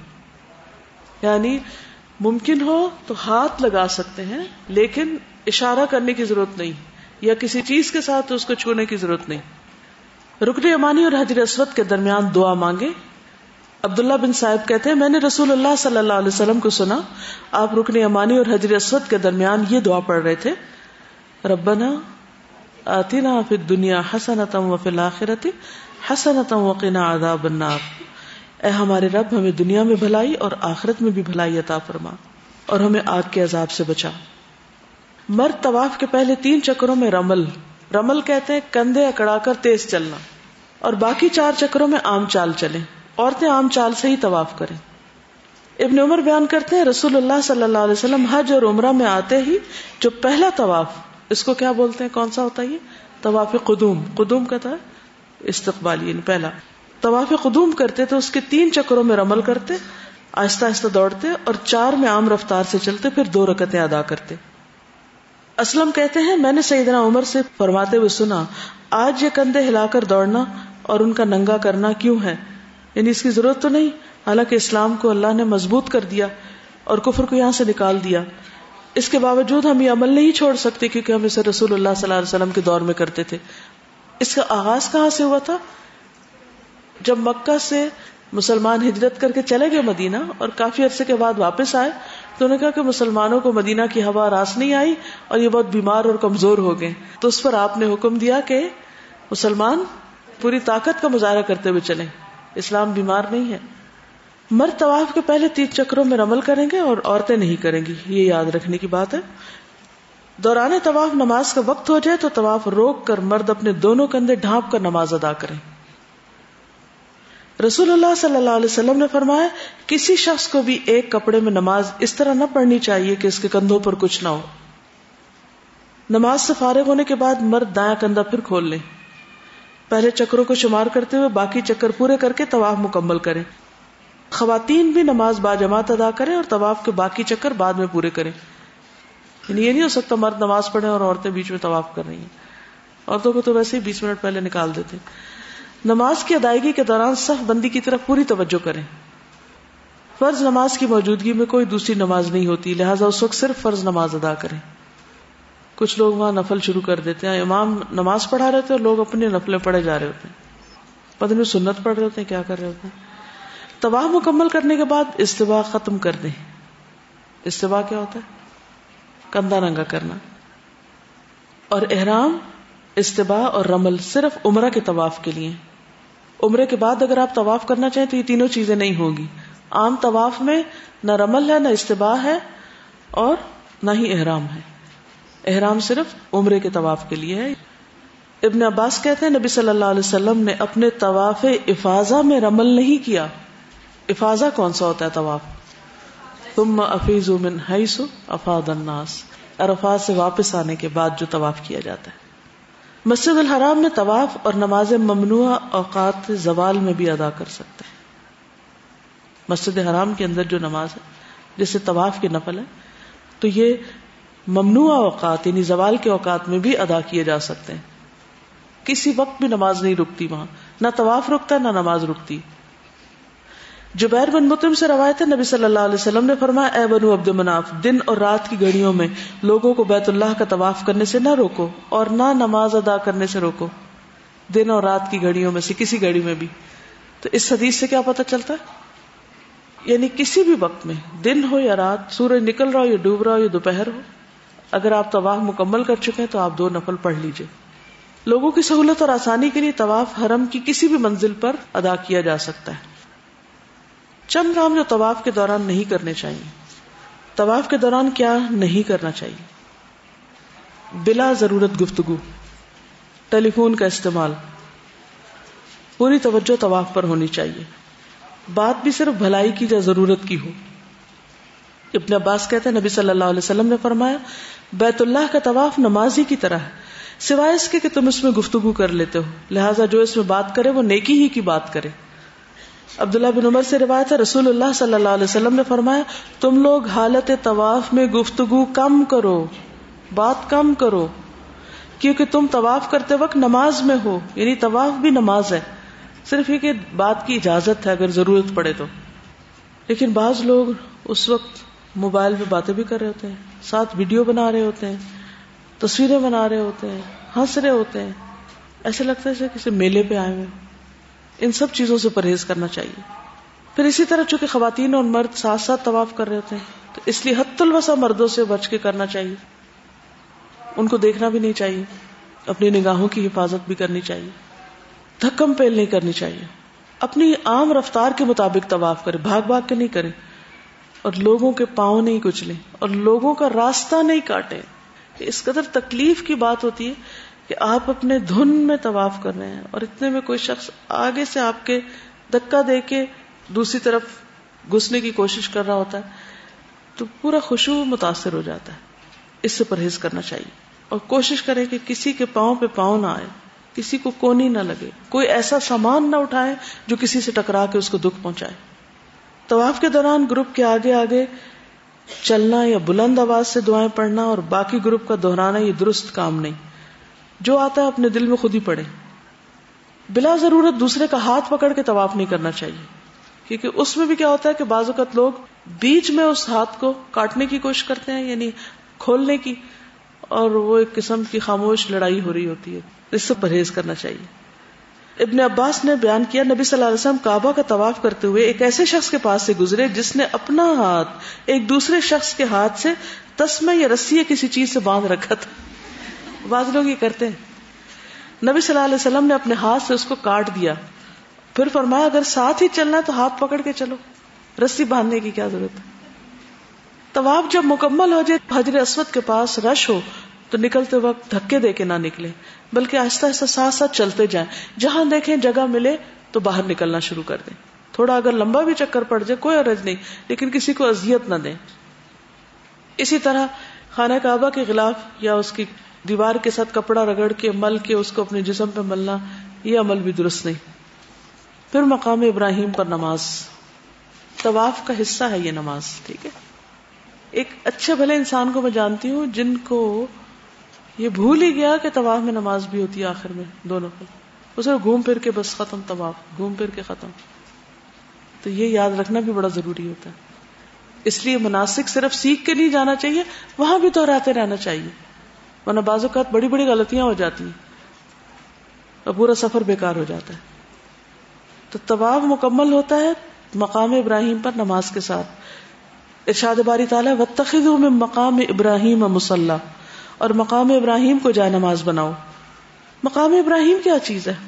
یعنی ممکن ہو تو ہاتھ لگا سکتے ہیں لیکن اشارہ کرنے کی ضرورت نہیں، یا کسی چیز کے ساتھ اس کو چھونے کی ضرورت نہیں. رکن یمانی اور حجر اسود کے درمیان دعا مانگے. عبداللہ بن صاحب کہتے ہیں میں نے رسول اللہ صلی اللہ علیہ وسلم کو سنا آپ رکن یمانی اور حجر اسود کے درمیان یہ دعا پڑھ رہے تھے، ربنا آتنا فی الدنیا حسنۃ وفی الآخرۃ حسنۃ وقنا عذاب النار. اے ہمارے رب ہمیں دنیا میں بھلائی اور آخرت میں بھی بھلائی عطا فرما اور ہمیں آگ کے عذاب سے بچا. مرد طواف کے پہلے 3 چکروں میں رمل کہتے ہیں کندھے اکڑا کر تیز چلنا، اور باقی 4 چکروں میں عام چال چلیں. عورتیں عام چال سے ہی طواف کریں. ابن عمر بیان کرتے ہیں رسول اللہ صلی اللہ علیہ وسلم حج اور عمرہ میں آتے ہی جو پہلا طواف، اس کو کیا بولتے ہیں، کون سا ہوتا ہے یہ؟ طواف قدوم. قدوم کہتا ہے استقبال، یعنی پہلا طواف قدوم کرتے تو اس کے 3 چکروں میں رمل کرتے، آہستہ آہستہ دوڑتے اور 4 میں عام رفتار سے چلتے، پھر 2 رکعتیں ادا کرتے. اسلم کہتے ہیں میں نے سیدنا عمر سے فرماتے ہوئے سنا آج یہ کندھے ہلا کر دوڑنا اور ان کا ننگا کرنا کیوں ہے؟ یعنی اس کی ضرورت تو نہیں، حالانکہ اسلام کو اللہ نے مضبوط کر دیا اور کفر کو یہاں سے نکال دیا. اس کے باوجود ہم یہ عمل نہیں چھوڑ سکتے کیونکہ ہم اسے رسول اللہ صلی اللہ علیہ وسلم کے دور میں کرتے تھے. اس کا آغاز کہاں سے ہوا تھا؟ جب مکہ سے مسلمان ہجرت کر کے چلے گئے مدینہ اور کافی عرصے کے بعد واپس آئے تو انہوں نے کہا کہ مسلمانوں کو مدینہ کی ہوا راس نہیں آئی اور یہ بہت بیمار اور کمزور ہو گئے. تو اس پر آپ نے حکم دیا کہ مسلمان پوری طاقت کا مظاہرہ کرتے ہوئے چلیں، اسلام بیمار نہیں ہے. مرد طواف کے پہلے 3 چکروں میں رمل کریں گے اور عورتیں نہیں کریں گی، یہ یاد رکھنے کی بات ہے. دوران طواف نماز کا وقت ہو جائے تو طواف روک کر مرد اپنے دونوں کندھے ڈھانپ کر نماز ادا کریں. رسول اللہ صلی اللہ علیہ وسلم نے فرمایا کسی شخص کو بھی ایک کپڑے میں نماز اس طرح نہ پڑھنی چاہیے کہ اس کے کندھوں پر کچھ نہ ہو. نماز سے فارغ ہونے کے بعد مرد دایاں کندھا پھر کھول لیں. پہلے چکروں کو شمار کرتے ہوئے باقی چکر پورے کر کے طواف مکمل کریں. خواتین بھی نماز باجماعت ادا کریں اور طواف کے باقی چکر بعد میں پورے کریں. یعنی یہ نہیں ہو سکتا مرد نماز پڑھیں اور عورتیں بیچ میں طواف کر رہی ہیں. عورتوں کو تو ویسے ہی 20 منٹ پہلے نکال دیتے. نماز کی ادائیگی کے دوران صف بندی کی طرف پوری توجہ کریں. فرض نماز کی موجودگی میں کوئی دوسری نماز نہیں ہوتی، لہٰذا اس وقت صرف فرض نماز ادا کریں. کچھ لوگ وہاں نفل شروع کر دیتے ہیں، امام نماز پڑھا رہے ہوتے ہیں اور لوگ اپنی نفلیں پڑھے جا رہے ہوتے ہیں، پتہ نہیں سنت پڑھ رہے ہوتے ہیں، کیا کر رہے ہوتے ہیں. طواف مکمل کرنے کے بعد استباء ختم کر دیں. استباء کیا ہوتا ہے؟ کندھا ننگا کرنا. اور احرام، استباء اور رمل صرف عمرہ کے طواف کے لیے. عمرے کے بعد اگر آپ طواف کرنا چاہیں تو یہ تینوں چیزیں نہیں ہوگی. عام طواف میں نہ رمل ہے، نہ استباء ہے اور نہ ہی احرام ہے. احرام صرف عمرے کے طواف کے لیے ہے. ابن عباس کہتے ہیں نبی صلی اللہ علیہ وسلم نے اپنے طواف افاضہ میں رمل نہیں کیا. افاضہ کون سا ہوتا ہے طواف؟ ثم افیضوا من حیث افاض الناس، عرفات سے واپس آنے کے بعد جو طواف کیا جاتا ہے. مسجد الحرام میں طواف اور نماز ممنوعہ اوقات زوال میں بھی ادا کر سکتے ہیں. مسجد حرام کے اندر جو نماز ہے جسے طواف کی نفل ہے، تو یہ ممنوع اوقات یعنی زوال کے اوقات میں بھی ادا کیے جا سکتے ہیں. کسی وقت بھی نماز نہیں رکتی وہاں، نہ طواف رکتا نہ نماز رکتی. جبیر بن مطعم سے روایت ہے نبی صلی اللہ علیہ وسلم نے فرمایا، اے بنو عبد مناف، دن اور رات کی گھڑیوں میں لوگوں کو بیت اللہ کا طواف کرنے سے نہ روکو اور نہ نماز ادا کرنے سے روکو. دن اور رات کی گھڑیوں میں سے کسی گھڑی میں بھی. تو اس حدیث سے کیا پتہ چلتا ہے؟ یعنی کسی بھی وقت میں، دن ہو یا رات، سورج نکل رہا ہو یا ڈوب رہا ہو یا دوپہر ہو، اگر آپ طواف مکمل کر چکے ہیں تو آپ 2 نفل پڑھ لیجئے. لوگوں کی سہولت اور آسانی کے لیے طواف حرم کی کسی بھی منزل پر ادا کیا جا سکتا ہے. چند کام جو طواف کے دوران نہیں کرنے چاہیے. طواف کے دوران کیا نہیں کرنا چاہیے؟ بلا ضرورت گفتگو، ٹیلی فون کا استعمال. پوری توجہ طواف پر ہونی چاہیے، بات بھی صرف بھلائی کی یا ضرورت کی ہو. ابن عباس کہتے ہیں نبی صلی اللہ علیہ وسلم نے فرمایا، بیت اللہ کا طواف نمازی کی طرح ہے، سوائے اس کے کہ تم اس میں گفتگو کر لیتے ہو، لہٰذا جو اس میں بات کرے وہ نیکی ہی کی بات کرے. عبداللہ بن عمر سے روایت ہے رسول اللہ صلی اللہ علیہ وسلم نے فرمایا، تم لوگ حالت طواف میں گفتگو کم کرو، بات کم کرو، کیونکہ تم طواف کرتے وقت نماز میں ہو. یعنی طواف بھی نماز ہے، صرف یہ کہ بات کی اجازت ہے اگر ضرورت پڑے تو. لیکن بعض لوگ اس وقت موبائل پہ باتیں بھی کر رہے ہوتے ہیں، ساتھ ویڈیو بنا رہے ہوتے ہیں، تصویریں بنا رہے ہوتے ہیں، ہنس رہے ہوتے ہیں، ایسے لگتا ہے جیسے کسی میلے پہ آئے ہوئے. ان سب چیزوں سے پرہیز کرنا چاہیے. پھر اسی طرح چونکہ خواتین اور مرد ساتھ ساتھ طواف کر رہے ہوتے ہیں تو اس لیے حد الوسع مردوں سے بچ کے کرنا چاہیے. ان کو دیکھنا بھی نہیں چاہیے، اپنی نگاہوں کی حفاظت بھی کرنی چاہیے، دھکم پیل نہیں کرنی چاہیے. اپنی عام رفتار کے مطابق طواف کرے، بھاگ بھاگ کے نہیں کرے، اور لوگوں کے پاؤں نہیں کچلیں اور لوگوں کا راستہ نہیں کاٹے. اس قدر تکلیف کی بات ہوتی ہے کہ آپ اپنے دھن میں طواف کر رہے ہیں اور اتنے میں کوئی شخص آگے سے آپ کے دھکا دے کے دوسری طرف گھسنے کی کوشش کر رہا ہوتا ہے تو پورا خشوع متاثر ہو جاتا ہے. اس سے پرہیز کرنا چاہیے اور کوشش کریں کہ کسی کے پاؤں پہ پاؤں نہ آئے، کسی کو کونی نہ لگے، کوئی ایسا سامان نہ اٹھائے جو کسی سے ٹکرا کے اس کو دکھ پہنچائے. طواف کے دوران گروپ کے آگے آگے چلنا یا بلند آواز سے دعائیں پڑھنا اور باقی گروپ کا دہرانا یہ درست کام نہیں. جو آتا ہے اپنے دل میں خود ہی پڑھے. بلا ضرورت دوسرے کا ہاتھ پکڑ کے طواف نہیں کرنا چاہیے، کیونکہ اس میں بھی کیا ہوتا ہے کہ بعض اوقات لوگ بیچ میں اس ہاتھ کو کاٹنے کی کوشش کرتے ہیں، یعنی کھولنے کی، اور وہ ایک قسم کی خاموش لڑائی ہو رہی ہوتی ہے. اس سے پرہیز کرنا چاہیے. ابن عباس نے بیان کیا نبی صلی اللہ علیہ وسلم کعبہ کا طواف کرتے ہوئے ایک ایسے شخص کے پاس سے گزرے جس نے اپنا ہاتھ ایک دوسرے شخص کے ہاتھ سے تسمہ یا رسی یا کسی چیز سے باندھ رکھا تھا. بعض لوگ یہ کرتے ہیں. نبی صلی اللہ علیہ وسلم نے اپنے ہاتھ سے اس کو کاٹ دیا، پھر فرمایا اگر ساتھ ہی چلنا تو ہاتھ پکڑ کے چلو، رسی باندھنے کی کیا ضرورت ہے. طواف جب مکمل ہو جائے، حجر اسود کے پاس رش ہو تو نکلتے وقت دھکے دے کے نہ نکلے، بلکہ آہستہ آہستہ ساتھ ساتھ چلتے جائیں. جہاں دیکھیں جگہ ملے تو باہر نکلنا شروع کر دیں. تھوڑا اگر لمبا بھی چکر پڑ جائے کوئی حرج نہیں، لیکن کسی کو اذیت نہ دیں. اسی طرح خانہ کعبہ کے غلاف یا اس کی دیوار کے ساتھ کپڑا رگڑ کے مل کے اس کو اپنے جسم پہ ملنا، یہ عمل بھی درست نہیں. پھر مقام ابراہیم پر نماز، طواف کا حصہ ہے یہ نماز. ٹھیک ہے، ایک اچھے بھلے انسان کو میں جانتی ہوں جن کو یہ بھول ہی گیا کہ طواف میں نماز بھی ہوتی ہے. آخر میں دونوں کو اسے گھوم پھر کے بس ختم، طواف گھوم پھر کے ختم. تو یہ یاد رکھنا بھی بڑا ضروری ہوتا ہے. اس لیے مناسک صرف سیکھ کے نہیں جانا چاہیے، وہاں بھی دہراتے رہنا چاہیے، ورنہ بعض اوقات بڑی بڑی غلطیاں ہو جاتی ہیں اور پورا سفر بیکار ہو جاتا ہے. تو طواف مکمل ہوتا ہے مقام ابراہیم پر نماز کے ساتھ. ارشاد باری تعالیٰ وَاتَّخِذُوا مِن مَّقَامِ إِبْرَاهِيمَ مُصَلًّى، اور مقام ابراہیم کو جائے نماز بناؤ. مقام ابراہیم کیا چیز ہے؟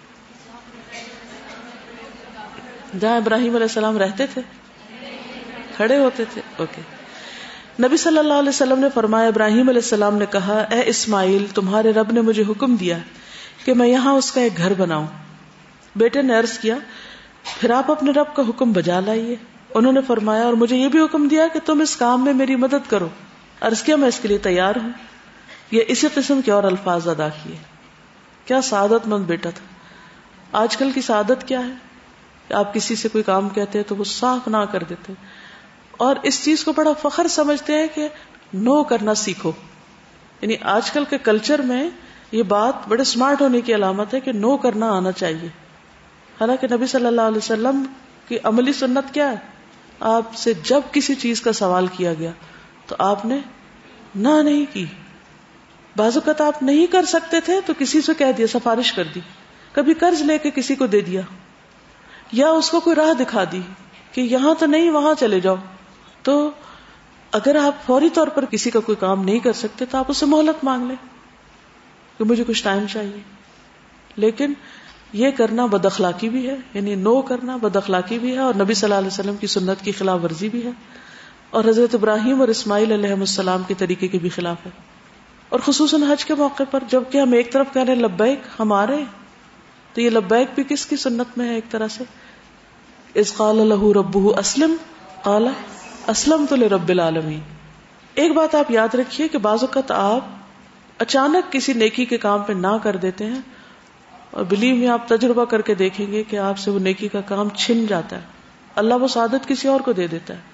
جہاں ابراہیم علیہ السلام رہتے تھے، کھڑے ہوتے تھے. اوکے. نبی صلی اللہ علیہ وسلم نے فرمایا ابراہیم علیہ السلام نے کہا اے اسماعیل، تمہارے رب نے مجھے حکم دیا کہ میں یہاں اس کا ایک گھر بناؤں. بیٹے نے عرض کیا پھر آپ اپنے رب کا حکم بجا لائیے. انہوں نے فرمایا اور مجھے یہ بھی حکم دیا کہ تم اس کام میں میری مدد کرو. عرض کیا میں اس کے لیے تیار ہوں. یہ اسی قسم کے اور الفاظ ادا کیے. کیا سعادت مند بیٹا تھا. آج کل کی سعادت کیا ہے کہ آپ کسی سے کوئی کام کہتے ہیں تو وہ صاف نہ کر دیتے، اور اس چیز کو بڑا فخر سمجھتے ہیں کہ نو کرنا سیکھو. یعنی آج کل کے کلچر میں یہ بات بڑے سمارٹ ہونے کی علامت ہے کہ نو کرنا آنا چاہیے. حالانکہ نبی صلی اللہ علیہ وسلم کی عملی سنت کیا ہے؟ آپ سے جب کسی چیز کا سوال کیا گیا تو آپ نے نہ نہیں کی. بعض اوقات آپ نہیں کر سکتے تھے تو کسی سے کہہ دیا, سفارش کر دی, کبھی قرض لے کے کسی کو دے دیا, یا اس کو کوئی راہ دکھا دی کہ یہاں تو نہیں وہاں چلے جاؤ. تو اگر آپ فوری طور پر کسی کا کوئی کام نہیں کر سکتے تو آپ اسے مہلت مانگ لیں کہ مجھے کچھ ٹائم چاہیے. لیکن یہ کرنا بد اخلاقی بھی ہے, یعنی نو کرنا بد اخلاقی بھی ہے, اور نبی صلی اللہ علیہ وسلم کی سنت کی خلاف ورزی بھی ہے, اور حضرت ابراہیم اور اسماعیل علیہ السلام کے طریقے کے بھی خلاف ہے. اور خصوصاً حج کے موقع پر جب کہ ہم ایک طرف کہہ رہے ہیں لبیک ہمارے, تو یہ لبیک بھی کس کی سنت میں ہے ایک طرح سے؟ اذ قال له ربه اسلم قال اسلمت لرب العالمین. ایک بات آپ یاد رکھیے کہ بعض اوقات آپ اچانک کسی نیکی کے کام پہ نہ کر دیتے ہیں, اور بلیو میں آپ تجربہ کر کے دیکھیں گے کہ آپ سے وہ نیکی کا کام چھن جاتا ہے, اللہ وہ سعادت کسی اور کو دے دیتا ہے.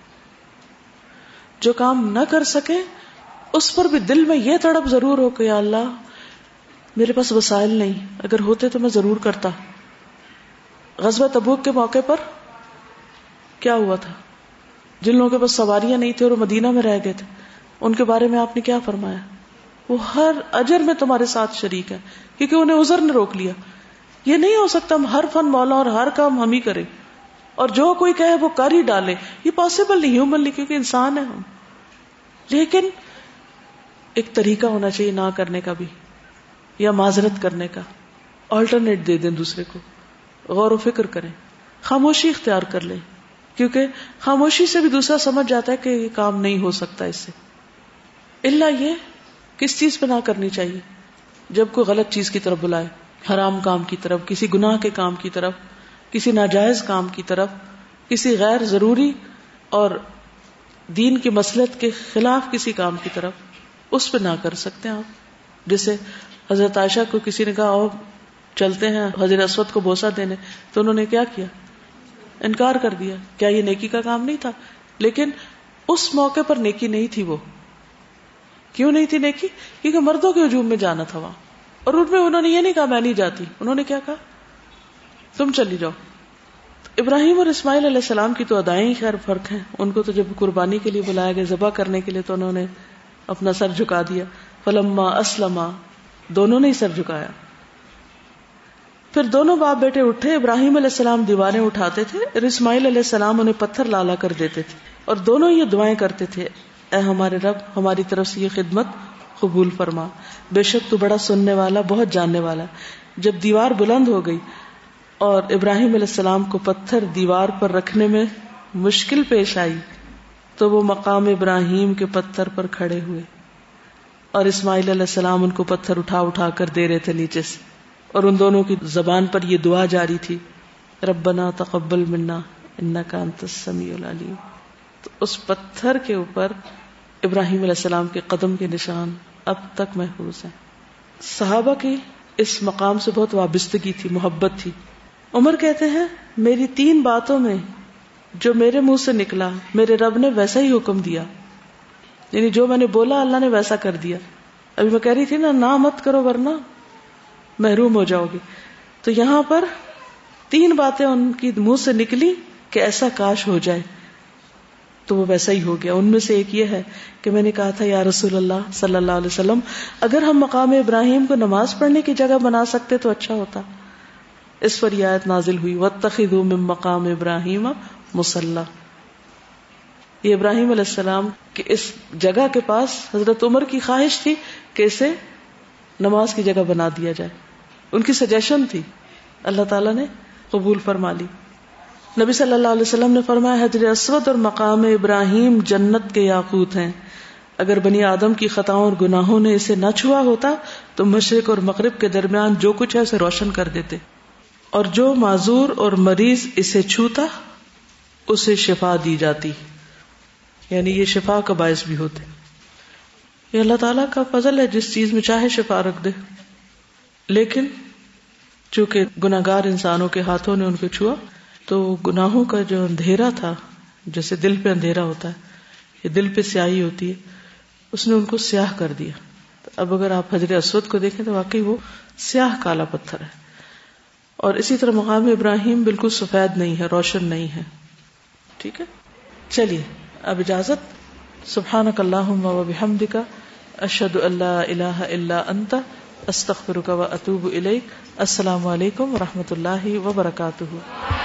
جو کام نہ کر سکے اس پر بھی دل میں یہ تڑپ ضرور ہو کہ یا اللہ میرے پاس وسائل نہیں, اگر ہوتے تو میں ضرور کرتا. غزوہ تبوک کے موقع پر کیا ہوا تھا؟ جن لوگوں کے پاس سواریاں نہیں تھی اور وہ مدینہ میں رہ گئے تھے, ان کے بارے میں آپ نے کیا فرمایا؟ وہ ہر اجر میں تمہارے ساتھ شریک ہے, کیونکہ انہیں عذر نے روک لیا. یہ نہیں ہو سکتا ہم ہر فن مولا اور ہر کام ہم ہی کریں اور جو کوئی کہے وہ کر ہی ڈالے, یہ پاسبل نہیں ہیومنلی, کیونکہ انسان ہے ہم. لیکن ایک طریقہ ہونا چاہیے نہ کرنے کا بھی, یا معذرت کرنے کا, آلٹرنیٹ دے دیں دوسرے کو, غور و فکر کریں, خاموشی اختیار کر لیں, کیونکہ خاموشی سے بھی دوسرا سمجھ جاتا ہے کہ یہ کام نہیں ہو سکتا اس سے. الا یہ کس چیز پہ نہ کرنی چاہیے؟ جب کوئی غلط چیز کی طرف بلائے, حرام کام کی طرف, کسی گناہ کے کام کی طرف, کسی ناجائز کام کی طرف, کسی غیر ضروری اور دین کی مصلحت کے خلاف کسی کام کی طرف, اس پہ نہ کر سکتے آپ. جیسے حضرت عائشہ کو کسی نے کہا او چلتے ہیں حجر اسود کو بوسہ دینے, تو انہوں نے کیا کیا؟ انکار کر دیا. کیا یہ نیکی کا کام نہیں تھا؟ لیکن اس موقع پر نیکی نہیں تھی. وہ کیوں نہیں تھی نیکی؟ کیونکہ مردوں کے ہجوم میں جانا تھا وہاں, اور ان میں انہوں نے یہ نہیں کہا میں نہیں جاتی, انہوں نے کیا کہا تم چلی جاؤ. ابراہیم اور اسماعیل علیہ السلام کی تو ادائیں ہی خیر فرق ہیں. ان کو تو جب قربانی کے لیے بلایا گیا, ذبح کرنے کے لیے, تو انہوں نے اپنا سر جھکا دیا. فلما اسلما, دونوں نے ہی سر جھکایا. پھر دونوں باپ بیٹے اٹھے. ابراہیم علیہ السلام دیواریں اٹھاتے تھے اور اسماعیل علیہ السلام انہیں پتھر لالا کر دیتے تھے, اور دونوں یہ دعائیں کرتے تھے, اے ہمارے رب ہماری طرف سے یہ خدمت قبول فرما, بے شک تو بڑا سننے والا بہت جاننے والا. جب دیوار بلند ہو گئی اور ابراہیم علیہ السلام کو پتھر دیوار پر رکھنے میں مشکل پیش آئی, تو وہ مقام ابراہیم کے پتھر پر کھڑے ہوئے, اور اسماعیل علیہ السلام ان کو پتھر اٹھا اٹھا کر دے رہے تھے نیچے سے, اور ان دونوں کی زبان پر یہ دعا جاری تھی, ربنا تقبل منا انک انت السمیع العلیم. تو اس پتھر کے اوپر ابراہیم علیہ السلام کے قدم کے نشان اب تک محفوظ ہیں. صحابہ کی اس مقام سے بہت وابستگی تھی, محبت تھی. عمر کہتے ہیں میری 3 باتوں میں جو میرے منہ سے نکلا میرے رب نے ویسا ہی حکم دیا, یعنی جو میں نے بولا اللہ نے ویسا کر دیا. ابھی میں کہہ رہی تھی نا مت کرو ورنہ محروم ہو جاؤ گے, تو یہاں پر 3 باتیں ان کی منہ سے نکلی کہ ایسا کاش ہو جائے, تو وہ ویسا ہی ہو گیا. ان میں سے ایک یہ ہے کہ میں نے کہا تھا یا رسول اللہ صلی اللہ علیہ وسلم اگر ہم مقام ابراہیم کو نماز پڑھنے کی جگہ بنا سکتے تو اچھا ہوتا. اس پر یہ آیت نازل ہوئی واتخذوا من مقام ابراہیم مصلی. یہ ابراہیم علیہ السلام کے اس جگہ کے پاس حضرت عمر کی خواہش تھی کہ اسے نماز کی جگہ بنا دیا جائے, ان کی سجیشن تھی, اللہ تعالیٰ نے قبول فرما لی. نبی صلی اللہ علیہ وسلم نے فرمایا حجر اسود اور مقام ابراہیم جنت کے یاقوت ہیں, اگر بنی آدم کی خطاؤں اور گناہوں نے اسے نہ چھوا ہوتا تو مشرق اور مغرب کے درمیان جو کچھ ہے اسے روشن کر دیتے, اور جو معذور اور مریض اسے چھوتا اسے شفا دی جاتی, یعنی یہ شفا کا باعث بھی ہوتے. یہ اللہ تعالیٰ کا فضل ہے, جس چیز میں چاہے شفا رکھ دے. لیکن چونکہ گناہگار انسانوں کے ہاتھوں نے ان کو چھوا تو گناہوں کا جو اندھیرا تھا, جیسے دل پہ اندھیرا ہوتا ہے, یہ دل پہ سیاہی ہوتی ہے, اس نے ان کو سیاہ کر دیا. اب اگر آپ حجر اسود کو دیکھیں تو واقعی وہ سیاہ کالا پتھر ہے. اور اسی طرح مقام ابراہیم بالکل سفید نہیں ہے، روشن نہیں ہے. ٹھیک ہے، چلیے اب اجازت. سبحانک اللہم و بحمدک، اشہد ان لا الہ الا انت، استغفرک و اتوب الیک. السلام علیکم و رحمۃ اللہ وبرکاتہ.